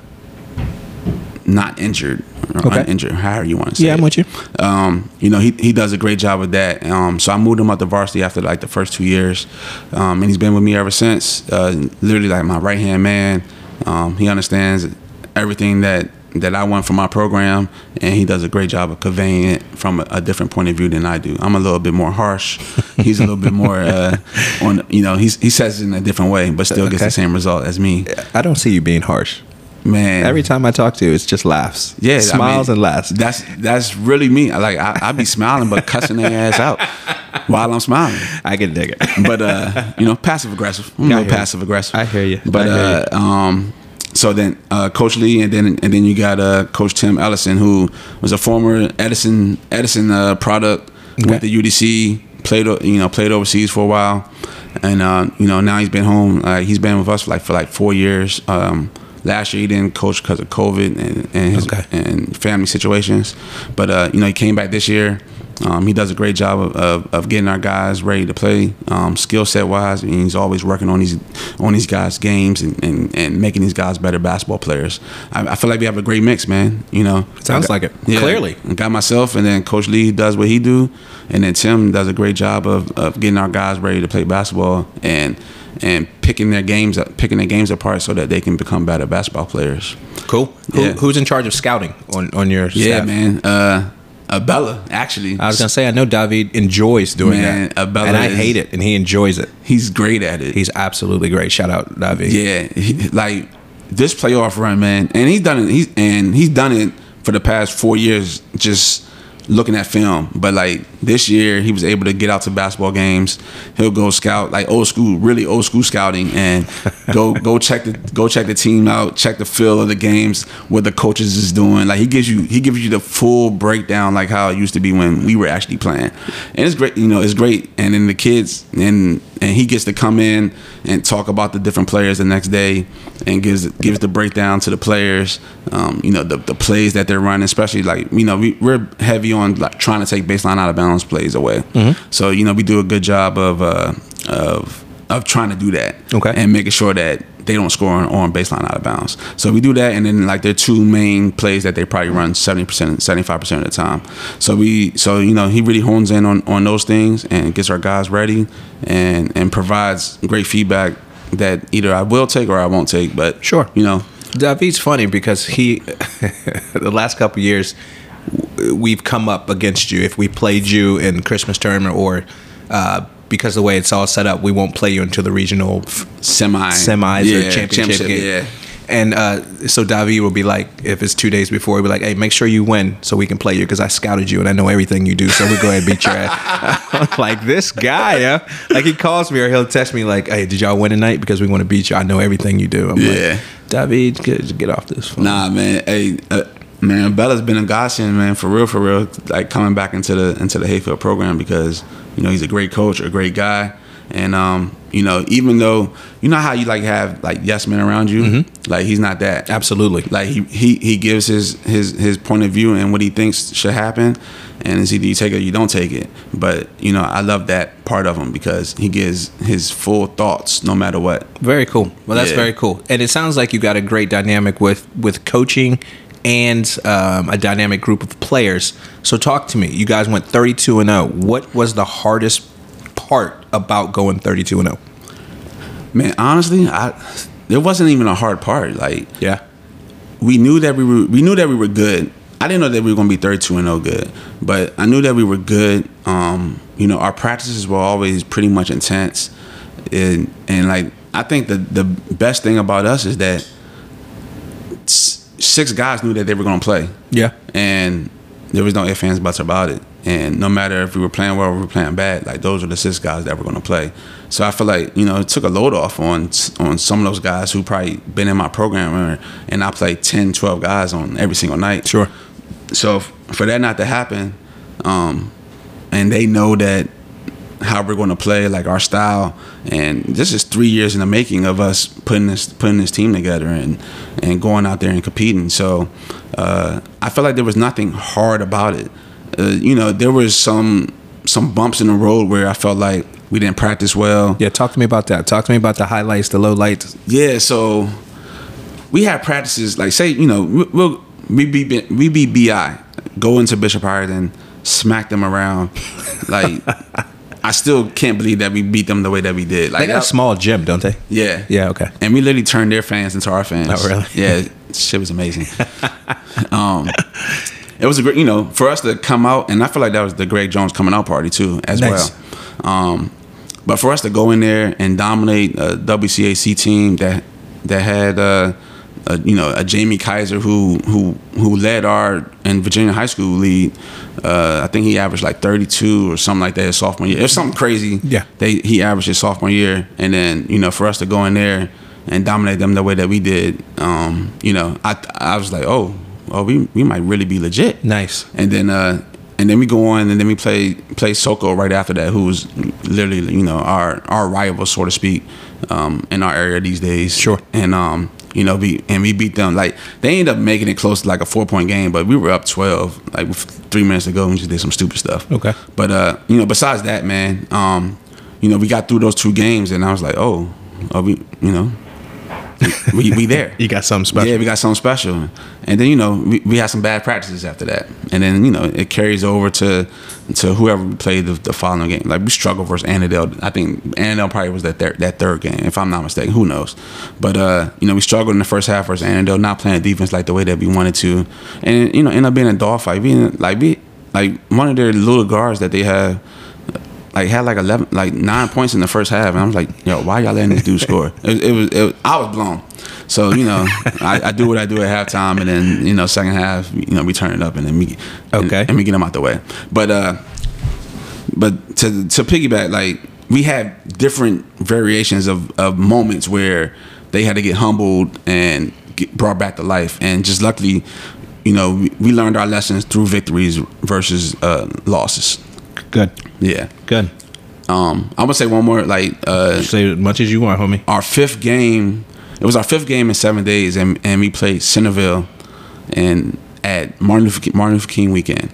not injured. Or okay. uninjured, however you want to say yeah, I'm it. with you. Um, you know, he he does a great job with that. Um, so I moved him up to varsity after like the first two years, um, and he's been with me ever since. Uh, literally like my right hand man. Um, he understands everything that that I want from my program, and he does a great job of conveying it from a, a different point of view than I do. I'm a little bit more harsh. He's a little bit more uh, on. You know, he's, he says it in a different way, but still gets okay. the same result as me. I don't see you being harsh. Man, every time I talk to you, it's just laughs. Yeah, smiles I mean, and laughs. That's that's really me. Like I, I be smiling, but cussing their ass out while I'm smiling. I can dig it. But uh, you know, passive aggressive. I'm a little passive aggressive. I hear you. But hear uh, you. um, so then uh, Coach Lee, and then and then you got uh, Coach Tim Ellison, who was a former Edison Edison uh, product okay. with the U D C. Played you know played overseas for a while, and uh, you know now he's been home. Uh, he's been with us for like for like four years. Um, Last year he didn't coach because of COVID and, and his okay. and family situations, but uh, you know he came back this year, Um, he does a great job of, of, of getting our guys ready to play, um, skill set wise. And he's always working on these on these guys' games and, and, and making these guys better basketball players. I, I feel like we have a great mix, man. You know, Sounds got, like it. Yeah, Clearly. I got myself, and then Coach Lee does what he do, and then Tim does a great job of, of getting our guys ready to play basketball and and picking their games up, picking their games apart so that they can become better basketball players. Cool. Who, Yeah. Who's in charge of scouting on, on your Yeah, staff? man. Uh, Abella, actually. I was gonna say I know David enjoys doing Man, that, Abella and I is- hate it, and he enjoys it. He's great at it. He's absolutely great. Shout out David. Yeah, he, like this playoff run, man, and he's done it. He's and he's done it for the past four years, just looking at film. But like this year, he was able to get out to basketball games. He'll go scout, like old school, really old school scouting, and go go check the go check the team out, check the feel of the games, what the coaches is doing. Like he gives you he gives you the full breakdown, like how it used to be when we were actually playing. And it's great, you know, it's great. And then the kids and and he gets to come in and talk about the different players the next day, and gives gives the breakdown to the players. Um, you know, the the plays that they're running, especially like you know we, we're heavy on like trying to take baseline out of bounds plays away. Mm-hmm. So you know we do a good job of uh, of of trying to do that. Okay. And making sure that they don't score on, on baseline out of bounds. So we do that, and then like their two main plays that they probably run seventy percent, seventy-five percent of the time. So we, so you know, he really hones in on, on those things and gets our guys ready, and and provides great feedback that either I will take or I won't take. But Sure. you know, David's funny because he, the last couple of years, w- we've come up against you if we played you in Christmas tournament or. Uh, because the way it's all set up, we won't play you until the regional semi semis yeah, or championship, game. Yeah. And uh, so David will be like, if it's two days before, he'll be like, hey, make sure you win so we can play you because I scouted you and I know everything you do. So we'll go ahead and beat your ass. I'm like, this guy, yeah. Like he calls me or he'll text me like, hey, did y'all win tonight? Because we want to beat you. I know everything you do. I'm Yeah. like, David, get, get off this phone. Nah, man. Hey, uh, man, Bella's been a godsend, man, for real, for real. Like coming back into the into the Hayfield program because you know he's a great coach, a great guy, and um, you know even though you know how you like have like yes men around you, mm-hmm. like he's not that. Absolutely. Like he he he gives his his his point of view and what he thinks should happen, and it's either you take it or you don't take it. But you know I love that part of him because he gives his full thoughts no matter what. Very cool. Well, that's Yeah. very cool. And it sounds like you got a great dynamic with with coaching and um, a dynamic group of players. So talk to me. You guys went thirty-two and oh. What was the hardest part about going thirty-two and oh? Man, honestly, I there wasn't even a hard part. Like Yeah. we knew that we were we knew that we were good. I didn't know that we were going to be thirty-two and oh good, but I knew that we were good. Um, you know, our practices were always pretty much intense, and and like I think the the best thing about us is that s- six guys knew that they were going to play. Yeah. And there was no ifs, ands, buts about it. And no matter if we were playing well or we were playing bad, like those were the six guys that were going to play. So I feel like, you know, it took a load off on on some of those guys who probably been in my program, or, and I played ten, twelve guys on every single night. Sure. So f- for that not to happen, um, and they know that how we're going to play, like our style, and this is three years in the making of us putting this putting this team together and and going out there and competing. So uh, I felt like there was nothing hard about it. Uh, you know, there was some some bumps in the road where I felt like we didn't practice well. Yeah, talk to me about that. Talk to me about the highlights, the lowlights. Yeah, so we had practices like, say, you know, we- we'll we beat we beat B I, go into Bishop Ireton, smack them around, like. I still can't believe that we beat them the way that we did. Like They got a small gym, don't they? Yeah. Yeah, okay. And we literally turned their fans into our fans. Oh, really? Yeah, shit was amazing. um, it was a great, you know, for us to come out, and I feel like that was the Greg Jones coming out party too, as Nice. well. Um, but for us to go in there and dominate a W C A C team that that had, uh, a, you know, a Jamie Kaiser who who who led our in Virginia high school league. Uh, I think he averaged like thirty-two or something like that his sophomore year. It was something crazy. Yeah. They he averaged his sophomore year, and then you know for us to go in there and dominate them the way that we did, um, you know, I I was like, oh, oh, we we might really be legit. Nice. And then uh, and then we go on, and then we play play Soko right after that, who was literally you know our our rival, so to speak, um, in our area these days. Sure. And um, You know, we and we beat them. Like they ended up making it close to like a four point game, but we were up twelve like with three minutes to go and we just did some stupid stuff. Okay. But uh, you know, besides that, man, um, you know, we got through those two games and I was like, oh, are we, you know, we we there. You got something special. Yeah, we got something special. And then, you know, we, we had some bad practices after that. And then, you know, it carries over to to whoever we played the, the following game. Like, we struggled versus Annandale. I think Annandale probably was that, thir- that third game, if I'm not mistaken. Who knows? But, uh, you know, we struggled in the first half versus Annandale, not playing defense like the way that we wanted to. And, you know, ended up being a dogfight. Being, like, we, like, one of their little guards that they have, like had like eleven, like nine points in the first half, and I was like, "Yo, why y'all letting this dude score?" It, it, was, it was, I was blown. So you know, I, I do what I do at halftime, and then you know, second half, you know, we turn it up, and then we, okay, and, and we get them out the way. But uh, but to to piggyback, like we had different variations of, of moments where they had to get humbled and get brought back to life, and just luckily, you know, we, we learned our lessons through victories versus uh, losses. Good. Yeah. Good. Um, I'm gonna say one more. Like, uh, say as much as you want, homie. Our fifth game. It was our fifth game in seven days, and and we played Centerville, and at Martin Luther King, Martin Luther King weekend.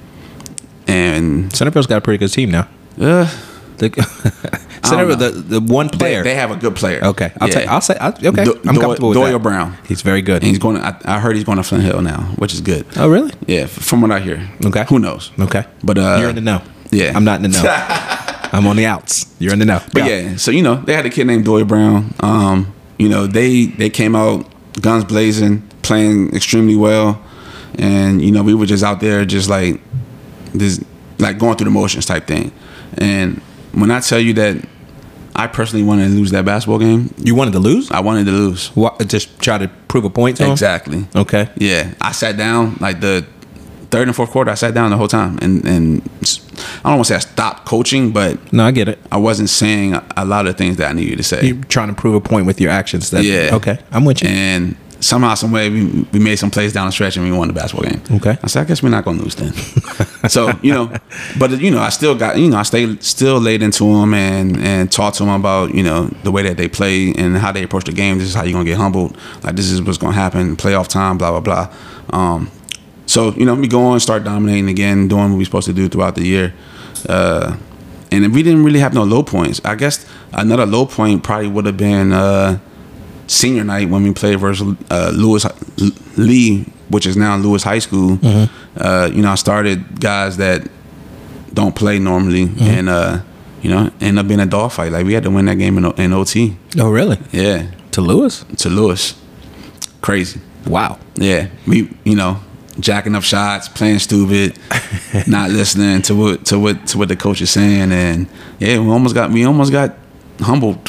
And Centerville's got a pretty good team now. Uh, the, Centerville, the the one player. They, they have a good player. Okay, I'll yeah. take. I'll say. I'll, okay, Do, I'm Doyle, comfortable with Doyle that. Brown. He's very good. And he's going. To, I, I heard he's going to Flint Hill now, which is good. Oh, really? Yeah, from what I hear. Okay. Who knows? Okay. But uh, you're in the know. Yeah, I'm not in the know. I'm on the outs. You're in the know. But Go. yeah, so you know they had a kid named Doyle Brown. Um, you know they they came out guns blazing, playing extremely well, and you know we were just out there just like this, like going through the motions type thing. And when I tell you that I personally wanted to lose that basketball game, you wanted to lose? I wanted to lose. What? Just try to prove a point to him? Exactly. Okay. Yeah, I sat down like the third and fourth quarter. I sat down the whole time, and and I don't want to say I stopped coaching, but no, I get it. I wasn't saying a lot of things that I needed to say. You're trying to prove a point with your actions. That, yeah. Okay, I'm with you. And somehow, some way, we, we made some plays down the stretch and we won the basketball game. Okay. I said, I guess we're not going to lose then. So, you know, but, you know, I still got, you know, I stayed, still laid into them and, and talked to them about, you know, the way that they play and how they approach the game. This is how you're going to get humbled. Like, this is what's going to happen. Playoff time, blah, blah, blah. Um, so, you know, we go on, start dominating again, doing what we're supposed to do throughout the year. Uh, and we didn't really have no low points. I guess another low point probably would have been uh, senior night when we played versus uh, Lewis Lee, which is now Lewis High School. Mm-hmm. Uh, you know, I started guys that don't play normally, mm-hmm. and uh, you know, end up being a dogfight. Like we had to win that game in, in O T. Oh, really? Yeah. To Lewis? To Lewis. Crazy. Wow. Yeah. We, you know, jacking up shots, playing stupid, not listening to what to what to what the coach is saying, and yeah, we almost got we almost got humbled.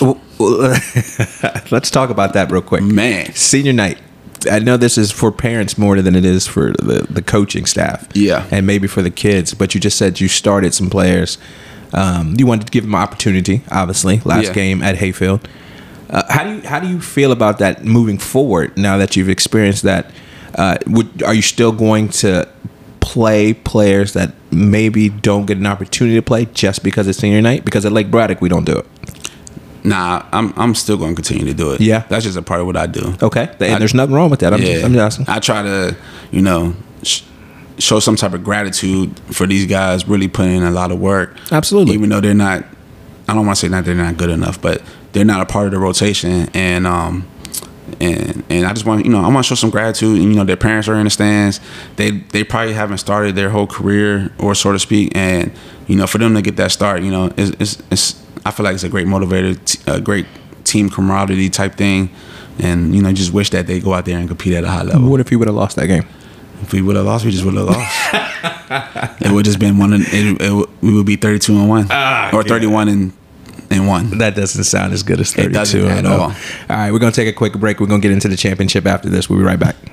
Let's talk about that real quick. Man, senior night. I know this is for parents more than it is for the, the coaching staff. Yeah. And maybe for the kids. But you just said you started some players. Um, you wanted to give them an opportunity, obviously, last yeah. game at Hayfield. Uh, how do you how do you feel about that moving forward now that you've experienced that? Uh, would, are you still going to play players that maybe don't get an opportunity to play just because it's senior night? Because at Lake Braddock, we don't do it. Nah, I'm I'm still going to continue to do it. Yeah. That's just a part of what I do. Okay. And I, there's nothing wrong with that. I'm, yeah, just, I'm just asking. I try to, you know, sh- show some type of gratitude for these guys really putting in a lot of work. Absolutely. Even though they're not, I don't want to say that they're not good enough, but they're not a part of the rotation. And, um, and and I just want, you know, I want to show some gratitude. And, you know, their parents are in the stands. They they probably haven't started their whole career, or so to speak. And, you know, for them to get that start, you know, it's it's, it's I feel like it's a great motivator, a great team camaraderie type thing. And, you know, just wish that they go out there and compete at a high level. What if you would have lost that game? If we would have lost, we just would have lost. It would have just been one. It, it, we would be thirty-two and one, ah, or thirty-one yeah. and and one. That doesn't sound as good as thirty-two. It doesn't at all. All right, we're gonna take a quick break. We're gonna get into the championship after this. We'll be right back.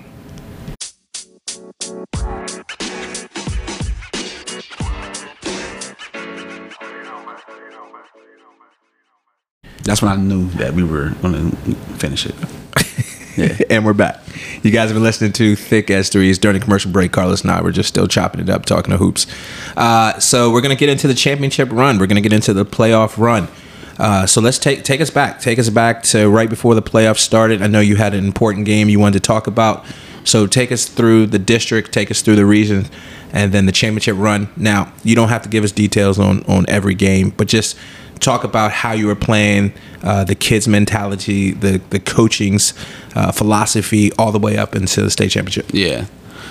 That's when I knew that we were going to finish it. Yeah. And we're back. You guys have been listening to Thick as Threes. During the commercial break, Carlos and I were just still chopping it up, talking to hoops. Uh, so we're going to get into the championship run. We're going to get into the playoff run. Uh, so let's take take us back. Take us back to right before the playoffs started. I know you had an important game you wanted to talk about. So take us through the district, take us through the region, and then the championship run. Now, you don't have to give us details on, on every game, but just talk about how you were playing, uh, the kids' mentality, the, the coaching's uh, philosophy, all the way up into the state championship. Yeah.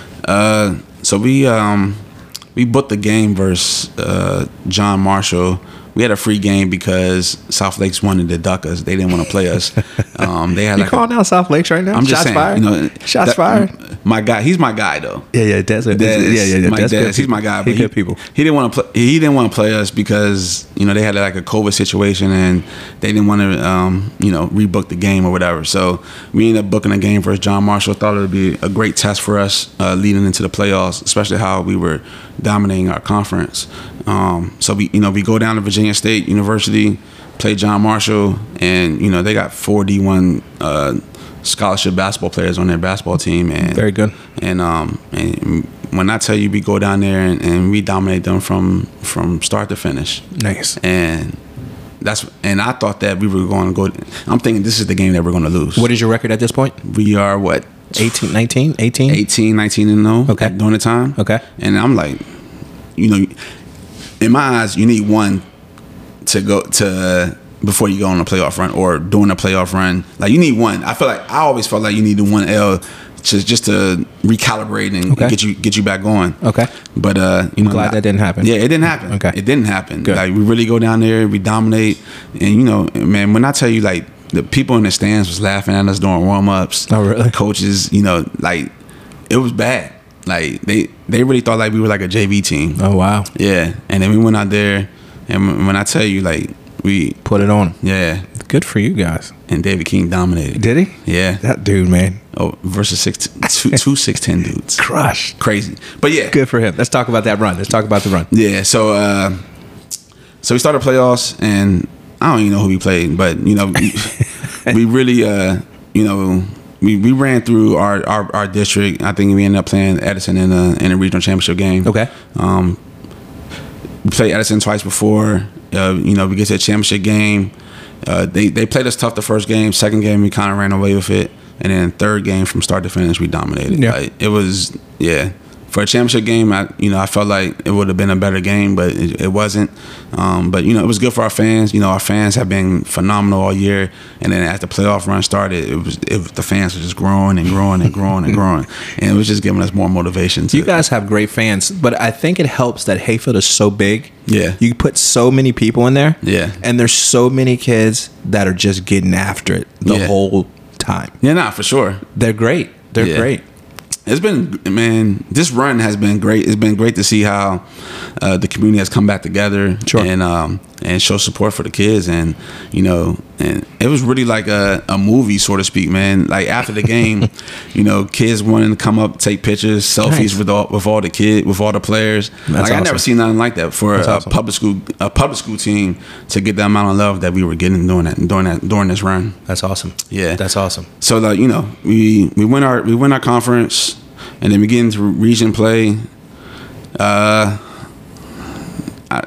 Uh, so we um, we booked the game versus uh, John Marshall. We had a free game because South Lakes wanted to duck us. They didn't want to play us. Um, they had You like calling a, out South Lakes right now? I'm just Shots saying, fired? you know, Shots that- fired? My guy, he's my guy though. Yeah, yeah, Des. Des- Des, yeah, yeah, yeah. Mike Des Des, good he's people. my guy. He But good people. He didn't want to play. He didn't want to play us because you know they had like a COVID situation and they didn't want to, um, you know, rebook the game or whatever. So we ended up booking a game versus John Marshall. Thought it would be a great test for us uh, leading into the playoffs, especially how we were dominating our conference. Um, so we, you know, we go down to Virginia State University, play John Marshall, and you know they got four D one uh, scholarship basketball players on their basketball team, and Very good. And um, and when I tell you, we go down there and, and we dominate them from from start to finish. Nice. And that's and I thought that we were going to go. I'm thinking this is the game that we're going to lose. What is your record at this point? We are what eighteen, nineteen, eighteen? eighteen, nineteen and oh. Okay. During the time. Okay. And I'm like, you know, in my eyes, you need one to go to before you go on a playoff run or during a playoff run. Like you need one. I feel like I always felt like you need the one L just just to recalibrate and Okay. get you get you back going. Okay. But uh, you know, Glad that didn't happen. Yeah, it didn't happen. Okay. It didn't happen. Good. Like we really go down there, we dominate, and you know, man, when I tell you like the people in the stands was laughing at us during warm ups. Oh, really? Coaches, you know, like it was bad. Like they they really thought like we were like a J V team. Oh, wow. Yeah, and then we went out there, and when I tell you, like we, Put it on. yeah, Good for you guys. and David King dominated. Did he? Yeah. That dude, man. Oh, versus six, two, two six ten dudes. Crushed. Crazy, but yeah, Good for him. Let's talk about that run. Let's talk about the run. yeah. So, uh, so we started playoffs, and I don't even know who we played, but you know, we, we really, uh, you know. We, we ran through our, our, our district. I think we ended up playing Edison in a in a regional championship game. Okay. Um, we played Edison twice before. Uh, you know, we get to a championship game. Uh, they they played us tough the first game. Second game, we kind of ran away with it, and then third game from start to finish, we dominated. Yeah. Like, it was yeah. For a championship game, I you know I felt like it would have been a better game, but it, it wasn't. Um, but you know it was good for our fans. You know our fans have been phenomenal all year, and then as the playoff run started, it was it, was- the fans were just growing and growing and growing and growing, and it was just giving us more motivation. To, You guys have great fans, but I think it helps that Hayfield is so big. Yeah. You put so many people in there. Yeah. And there's so many kids that are just getting after it the Yeah. whole time. yeah, nah, for sure. They're great. They're Yeah. great. It's been, man, this run has been great. It's been great to see how uh, the community has come back together Sure. and um, and show support for the kids. And, you know, and it was really like a, a movie, so to speak, man. Like after the game, you know, kids wanting to come up, take pictures, selfies Nice. with all with all the kid, with all the players. That's like I awesome. never seen nothing like that for That's a, awesome. public school a public school team to get the amount of love that we were getting during that during that during this run. That's awesome. Yeah. That's awesome. So like you know we we win our we win our conference, and then we get into region play. Uh, I,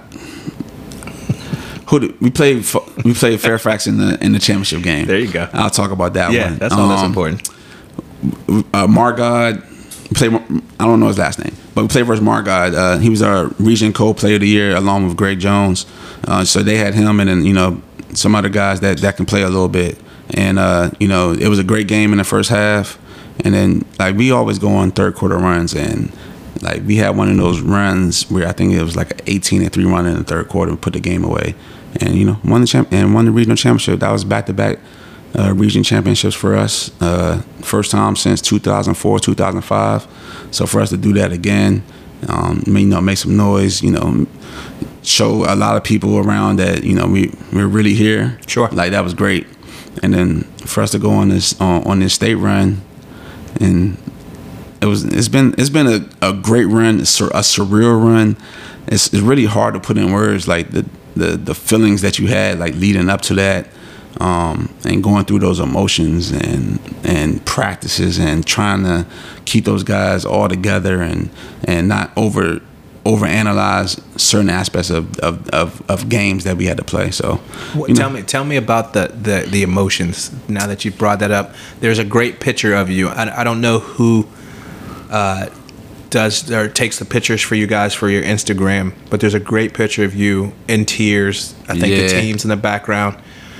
who did, we played Fa- we played Fairfax in the in the championship game. There you go. I'll talk about that Yeah, one. that's all that's Um, important. Uh, Margod, we played. I don't know his last name, but we played versus Margod. Uh, he was our region co-player of the year along with Greg Jones. Uh, so they had him and then you know some other guys that that can play a little bit. And uh, you know it was a great game in the first half. And then, like, we always go on third quarter runs, and like we had one of those runs where I think it was like an eighteen and three run in the third quarter. We put the game away, and you know, won the champ and won the regional championship. That was back to back region championships for us. Uh, first time since two thousand four, two thousand five. So for us to do that again, um, I mean, you know, make some noise, you know, show a lot of people around that you know we we're really here. Sure. Like that was great, and then for us to go on this on, on this state run. And it was it's been it's been a, a great run, a, sur, a surreal run. It's, it's really hard to put in words like the, the the feelings that you had like leading up to that, um, and going through those emotions and and practices and trying to keep those guys all together and and not over overanalyze certain aspects of, of, of, of games that we had to play. So, What, you know. tell me, tell me about the, the, the emotions. Now that you brought that up, there's a great picture of you. I, I don't know who uh, does or takes the pictures for you guys for your Instagram, but there's a great picture of you in tears. I think Yeah. the team's in the background.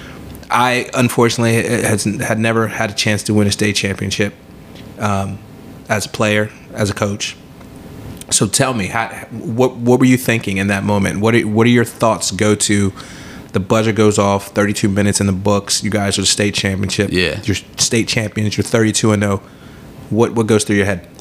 I unfortunately has had never had a chance to win a state championship um, as a player, as a coach. So tell me, how, what what were you thinking in that moment? What are, what are your thoughts? Go to the buzzer goes off, thirty-two minutes in the books. You guys are the state championship. Yeah. You're state champions. You're thirty-two and oh. What what goes through your head?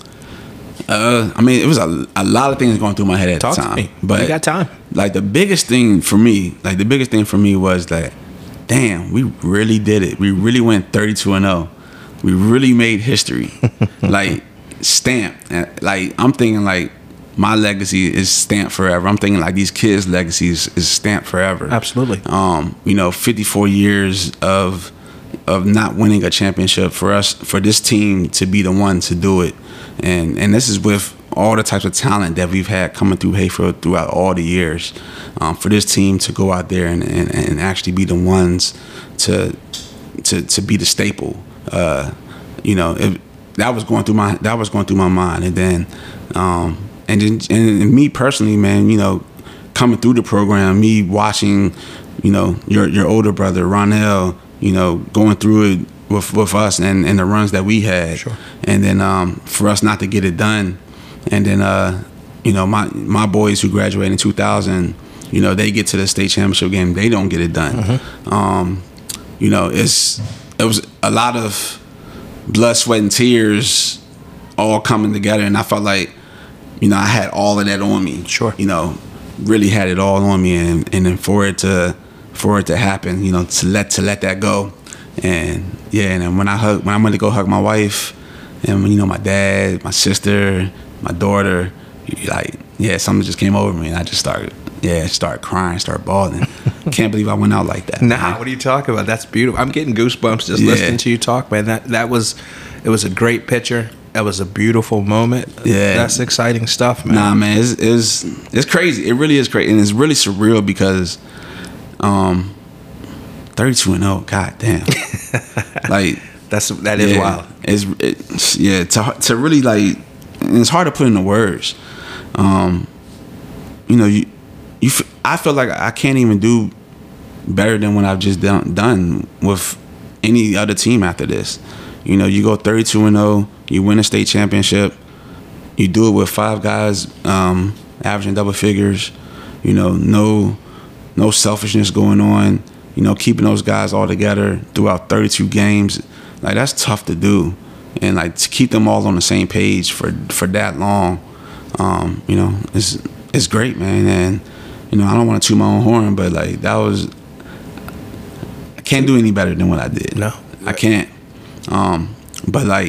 Uh, I mean, it was a, a lot of things going through my head at Talk the time. to me. But You got time. Like the biggest thing for me, like the biggest thing for me was that, damn, we really did it. We really went thirty-two and oh. We really made history. Like stamped. And, like I'm thinking like my legacy is stamped forever. I'm thinking like these kids' legacies is stamped forever. Absolutely. Um, you know, fifty-four years of of not winning a championship for us, for this team to be the one to do it. And and this is with all the types of talent that we've had coming through Hayfield throughout all the years. Um, for this team to go out there and, and, and actually be the ones to to to be the staple. Uh, you know, it, that was going through my that was going through my mind. And then um, and then and me personally, man, you know, coming through the program, me watching, you know, your your older brother Ronell, you know, going through it with with us and, and the runs that we had. Sure. And then um, for us not to get it done, and then uh, you know, my my boys who graduated in two thousand, you know, they get to the state championship game, they don't get it done. Mm-hmm. Um, you know, it's it was a lot of blood, sweat, and tears all coming together, and I felt like, you know, I had all of that on me. Sure. You know, really had it all on me, and and then for it to for it to happen, you know, to let to let that go, and yeah, and then when I hug when I went to go hug my wife, and you know, my dad, my sister, my daughter, like yeah, something just came over me, and I just started yeah, started crying, started bawling. Can't believe I went out like that. Nah, man. what are you talking about? That's beautiful. I'm getting goosebumps just Yeah. listening to you talk, man. That that was, it was a great picture. That was a beautiful moment. Yeah. That's exciting stuff, man. Nah, man, it's, it's it's crazy. It really is crazy, and it's really surreal because, um, thirty-two and oh, god damn, like That's that is yeah, wild. It's it, yeah to to really like, and it's hard to put into words. Um, you know, you you f- I feel like I can't even do better than what I've just done done with any other team after this. You know, you go thirty-two and oh, you win a state championship, you do it with five guys um, averaging double figures. You know, no no selfishness going on. You know, keeping those guys all together throughout thirty-two games, like that's tough to do, and like to keep them all on the same page for for that long, um, you know, it's it's great, man. And you know, I don't want to toot my own horn, but like that was, I can't do any better than what I did. No. I can't. Um, but like,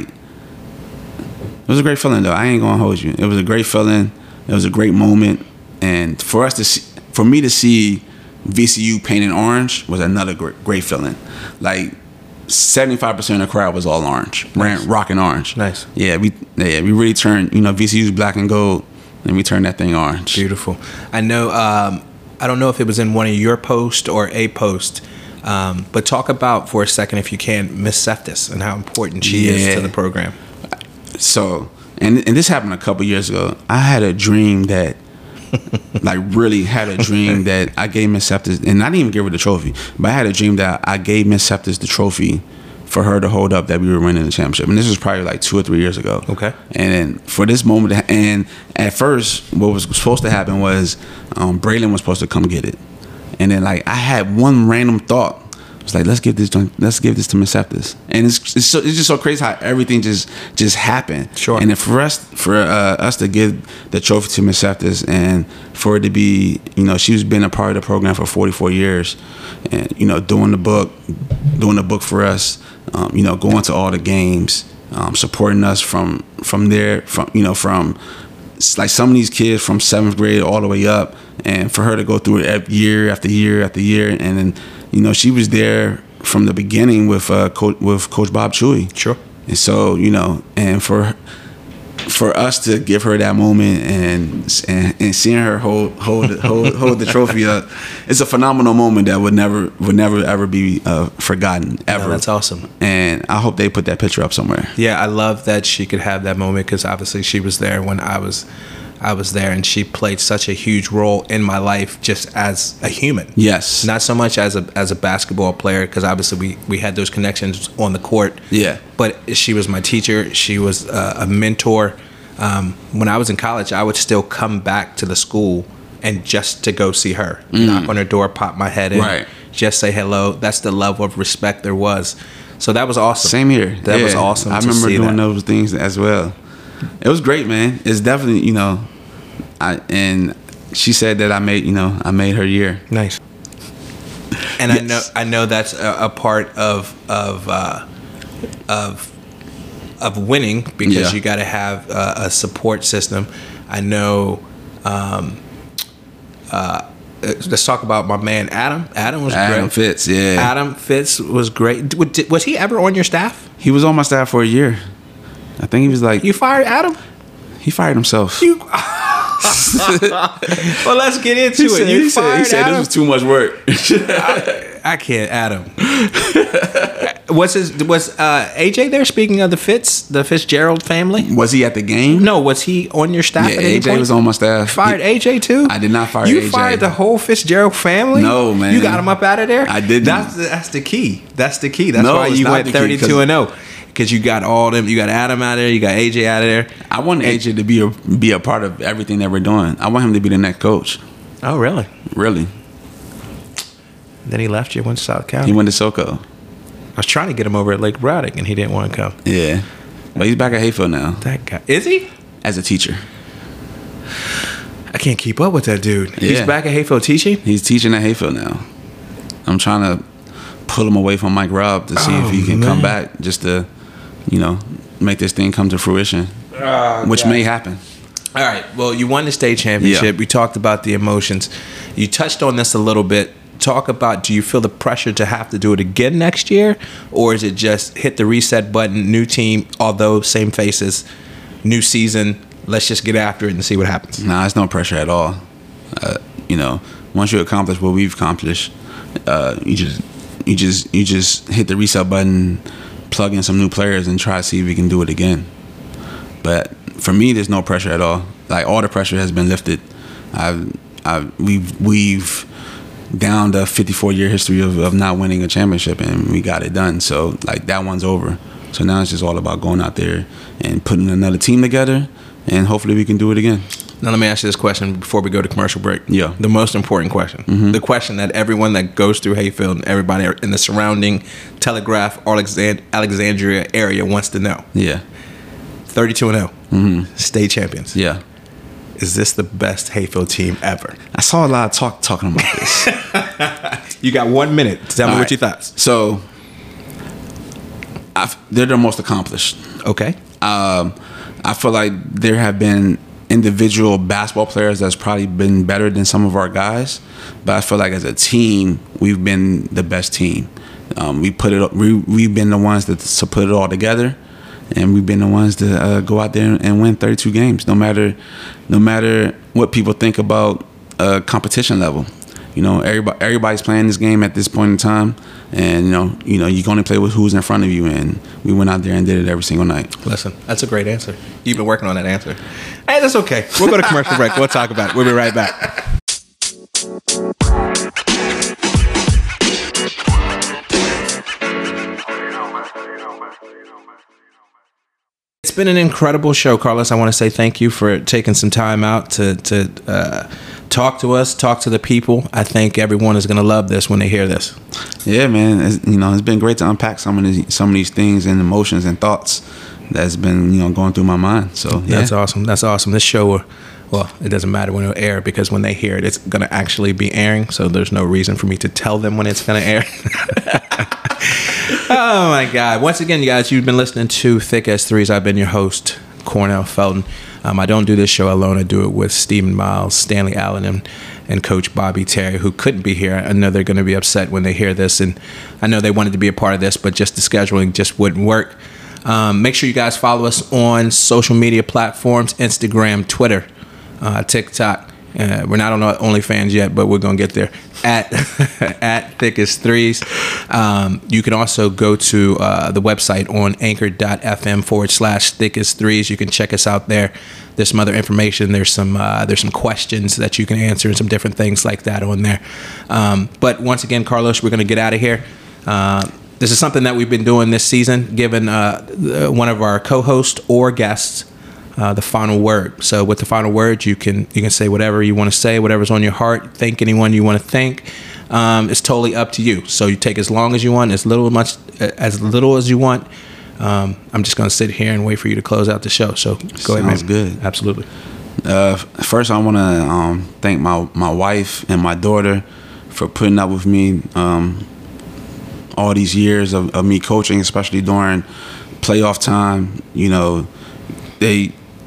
it was a great feeling though. I ain't gonna hold you. It was a great feeling. It was a great moment, and for us to see, for me to see V C U painted orange was another great, great feeling. Like seventy-five percent of the crowd was all orange, Nice. rocking orange. Nice. Yeah, we yeah we really turned. You know, V C U's black and gold, and we turned that thing orange. Beautiful. I know. Um, I don't know if it was in one of your posts or a post, um, but talk about for a second, if you can, Miss Seftis and how important she is Yeah. to the program. So, and and this happened a couple years ago. I had a dream that, like, really had a dream that I gave Miss Seftis, and I didn't even give her the trophy, but I had a dream that I gave Miss Seftis the trophy for her to hold up that we were winning the championship. And this was probably like two or three years ago. Okay. And then for this moment, to, and at first, what was supposed to happen was um, Braylon was supposed to come get it. And then, like, I had one random thought. It's like, let's give this to, let's give this to Miss Seftis. And it's it's, so, it's just so crazy how everything just just happened. Sure. And then for us for uh, us to give the trophy to Miss Seftis, and for it to be, you know, she's been a part of the program for forty-four years, and you know, doing the book, doing the book for us, um, you know, going to all the games, um, supporting us from from there, from you know, from like some of these kids from seventh grade all the way up, and for her to go through it year after year after year, and then, you know, she was there from the beginning with uh, coach, with Coach Bob Chewy. Sure. And so, you know, and for for us to give her that moment and and, and seeing her hold hold hold hold the trophy up, it's a phenomenal moment that would never would never ever be uh, forgotten ever. Yeah, that's awesome. And I hope they put that picture up somewhere. Yeah, I love that she could have that moment because obviously she was there when I was I was there, and she played such a huge role in my life just as a human. Yes. Not so much as a as a basketball player, because obviously we, we had those connections on the court. Yeah. But she was my teacher. She was uh, a mentor. Um, when I was in college, I would still come back to the school and just to go see her, mm. knock on her door, pop my head in, right. just say hello. That's the level of respect there was. So that was awesome. Same here. That yeah. was awesome. I to remember see doing that. those things as well. It was great, man. It's definitely, you know, I and she said that I made, you know, I made her year. Nice. And yes. I know, I know that's a, a part of of uh, of of winning because yeah. you got to have a, a support system. I know. Um, uh, let's talk about my man Adam. Adam was Adam great. Fitz, yeah. Adam Fitz was great. Was he ever on your staff? He was on my staff for a year. I think he was like. You fired Adam? He fired himself. You. Well, let's get into he it. Said, you he fired said, he said Adam? This was too much work. I, I can't, Adam. Was his was uh, A J there? Speaking of the Fitz, the Fitzgerald family. Was he at the game? No. Was he on your staff? Yeah, at any A J point? was on my staff. You fired he, A J too? I did not fire you A J. You fired the whole Fitzgerald family? No, man. You got him up out of there? I didn't. That's that's the key. That's the key. That's no, why you went thirty-two and zero. Because you got all them, you got Adam out of there, you got A J out of there. I want and, A J to be a be a part of everything that we're doing. I want him to be the next coach. Oh, really? Really. Then he left you, went to South County. He went to SoCo. I was trying to get him over at Lake Braddock, and he didn't want to come. Yeah, but he's back at Hayfield now. That guy is he? As a teacher. I can't keep up with that dude. Yeah. He's back at Hayfield teaching. He's teaching at Hayfield now. I'm trying to pull him away from Mike Robb to see oh, if he can man. come back, just to, you know, make this thing come to fruition, oh, which God. may happen. All right. Well, you won the state championship. Yeah. We talked about the emotions. You touched on this a little bit. Talk about, do you feel the pressure to have to do it again next year? Or is it just hit the reset button, new team, although same faces, new season, let's just get after it and see what happens? Nah, it's no pressure at all. Uh, you know, once you accomplish what we've accomplished, uh, you just you just you just hit the reset button, plug in some new players, and try to see if we can do it again. But for me, there's no pressure at all. Like, all the pressure has been lifted. I've, I've we've we've downed a fifty-four year history of, of not winning a championship, and we got it done. So, like, that one's over. So now it's just all about going out there and putting another team together, and hopefully we can do it again. Now, let me ask you this question before we go to commercial break. Yeah. The most important question. Mm-hmm. The question that everyone that goes through Hayfield and everybody in the surrounding Telegraph, Alexand- Alexandria area wants to know. Yeah. thirty-two and oh. Mm-hmm. State champions. Yeah. Is this the best Hayfield team ever? I saw a lot of talk talking about this. You got one minute to tell me All what right. you thought. So, I've, they're the most accomplished. Okay. Um, I feel like there have been individual basketball players that's probably been better than some of our guys, but I feel like as a team, we've been the best team. Um, we put it. We, we've been the ones that to put it all together, and we've been the ones to uh, go out there and win thirty-two games, no matter, no matter what people think about uh, competition level. You know, everybody everybody's playing this game at this point in time, and you know, you know, you can only play with who's in front of you. And we went out there and did it every single night. Listen, that's a great answer. You've been working on that answer. Hey, that's okay. We'll go to commercial break. We'll talk about it. We'll be right back. It's been an incredible show, Carlos. I want to say thank you for taking some time out to to uh, talk to us, talk to the people. I think everyone is going to love this when they hear this. Yeah, man. It's, you know, it's been great to unpack some of these some of these things and emotions and thoughts that's been, you know, going through my mind. So yeah. That's awesome. That's awesome. This show, well, it doesn't matter when it'll air, because when they hear it, it's going to actually be airing. So there's no reason for me to tell them when it's going to air. Oh my God. Once again, you guys, you've been listening to Thick as Threes. I've been your host, Cornell Felton. Um, I don't do this show alone. I do it with Stephen Miles, Stanley Allen, and, and Coach Bobby Terry, who couldn't be here. I know they're going to be upset when they hear this, and I know they wanted to be a part of this, but just the scheduling just wouldn't work. Um, make sure you guys follow us on social media platforms, Instagram, Twitter, uh, TikTok. Uh, we're not on OnlyFans yet, but we're going to get there. At at Thickest Threes. Um, you can also go to uh, the website on anchor.fm forward slash Thickest Threes. You can check us out there. There's some other information. There's some uh, there's some questions that you can answer and some different things like that on there. Um, but once again, Carlos, we're going to get out of here. Uh, this is something that we've been doing this season, giving uh, one of our co-hosts or guests Uh, the final word. So with the final word, you can you can say whatever you want to say, whatever's on your heart. Thank anyone you want to thank. Um, it's totally up to you. So you take as long as you want, as little much as little as you want. Um, I'm just going to sit here and wait for you to close out the show. So go ahead, man. Sounds good. Absolutely. Uh, first, I want to um, thank my my wife and my daughter for putting up with me um, all these years of, of me coaching, especially during playoff time. You know, they.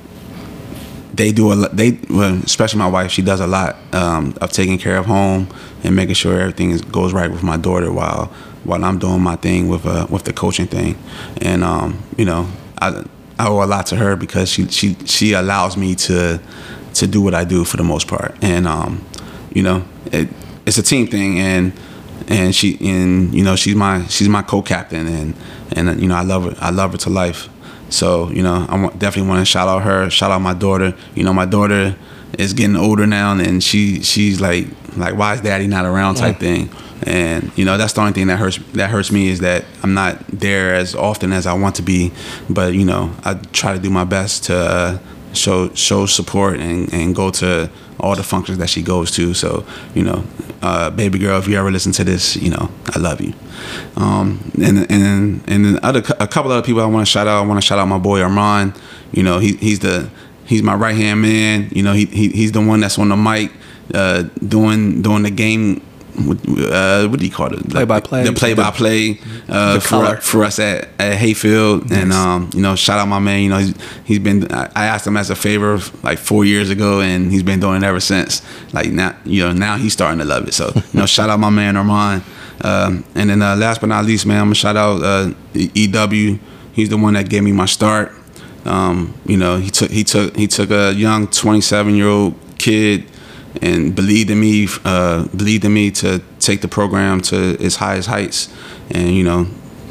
They do a lot. They, well, especially my wife. She does a lot um, of taking care of home and making sure everything is, goes right with my daughter while while I'm doing my thing with uh, with the coaching thing. And um, you know, I I owe a lot to her because she she she allows me to to do what I do for the most part. And um, you know, it, it's a team thing, and and she and you know she's my she's my co-captain, and and you know I love her. I love her to life. So, you know, I definitely want to shout out her, shout out my daughter. You know, my daughter is getting older now, and she she's like, like, why is daddy not around type yeah. thing. And, you know, that's the only thing that hurts that hurts me is that I'm not there as often as I want to be. But, you know, I try to do my best to uh, show show support and, and go to all the functions that she goes to. So, you know, uh, baby girl, if you ever listen to this, you know, I love you. Um, and and and then other a couple other people I want to shout out. I want to shout out my boy Armand. You know, he he's the he's my right hand man. You know, he, he he's the one that's on the mic, uh, doing doing the game. Uh, what do you call it? Play by play. The play by play uh, for for us at, at Hayfield. Nice. And um, you know, shout out my man. You know, he's, he's been. I asked him as a favor like four years ago, and he's been doing it ever since. Like now, you know, now he's starting to love it. So you know, shout out my man Armand. Um, and then uh, last but not least, man, I'm gonna shout out uh, E W. He's the one that gave me my start. Um, you know, he took he took he took a young twenty-seven year old kid and believed in me, uh, believed in me to take the program to its highest heights. And you know,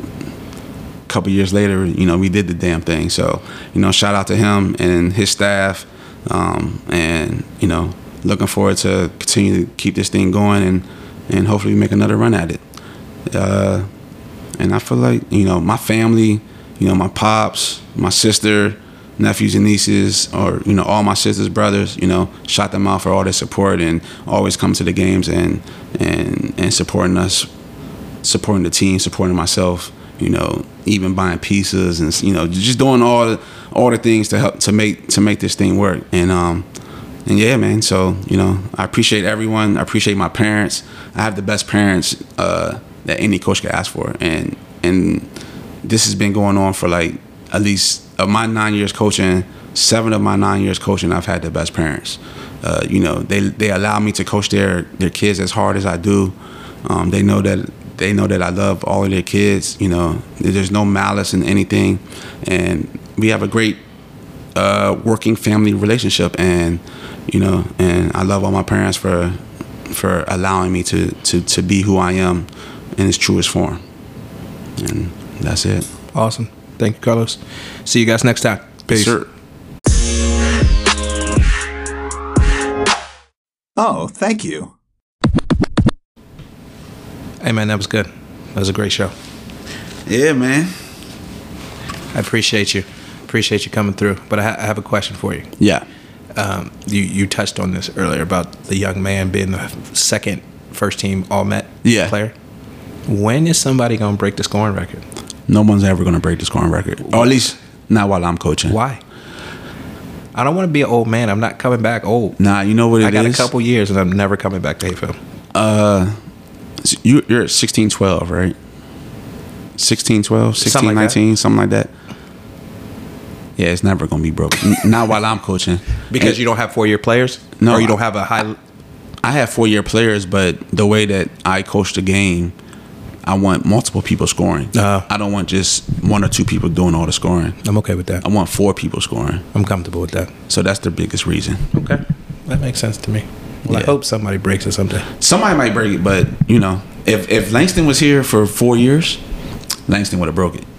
a couple years later, you know, we did the damn thing. So you know, shout out to him and his staff. Um, and you know, looking forward to continue to keep this thing going and. and hopefully make another run at it. Uh, and I feel like, you know, my family, you know, my pops, my sister, nephews and nieces, or, you know, all my sisters, brothers, you know, shout them out for all their support and always come to the games and and, and supporting us, supporting the team, supporting myself, you know, even buying pizzas and, you know, just doing all, all the things to help to make to make this thing work. And, um, And yeah, man, so, you know, I appreciate everyone. I appreciate my parents. I have the best parents uh, that any coach could ask for. And and this has been going on for like at least of my nine years coaching, seven of my nine years coaching, I've had the best parents. Uh, you know, they they allow me to coach their, their kids as hard as I do. Um, they know that they know that I love all of their kids. You know, there's no malice in anything. And we have a great uh, working family relationship. And you know, and I love all my parents for for allowing me to, to, to be who I am in its truest form. And that's it. Awesome. Thank you, Carlos. See you guys next time. Peace. Yes, sir. Oh, thank you. Hey, man, that was good. That was a great show. Yeah, man. I appreciate you. Appreciate you coming through. But I, ha- I have a question for you. Yeah. Um, you, you touched on this earlier about the young man being the second first team All-Met yeah. player. When is somebody going to break the scoring record? No one's ever going to break the scoring record. Or at least not while I'm coaching. Why? I don't want to be an old man. I'm not coming back old. Nah, you know what it is? I got is? a couple years and I'm never coming back to Hayfield. Uh, you, you're at sixteen twelve, right? sixteen twelve, sixteen nineteen, like something like that. Yeah, it's never going to be broken. Not while I'm coaching. Because and, you don't have four-year players? No. Or you don't have a high... I have four-year players, but the way that I coach the game, I want multiple people scoring. Uh, I don't want just one or two people doing all the scoring. I'm okay with that. I want four people scoring. I'm comfortable with that. So that's the biggest reason. Okay. That makes sense to me. Well, Yeah. I hope somebody breaks it someday. Somebody might break it, but you know, if if Langston was here for four years, Langston would have broke it.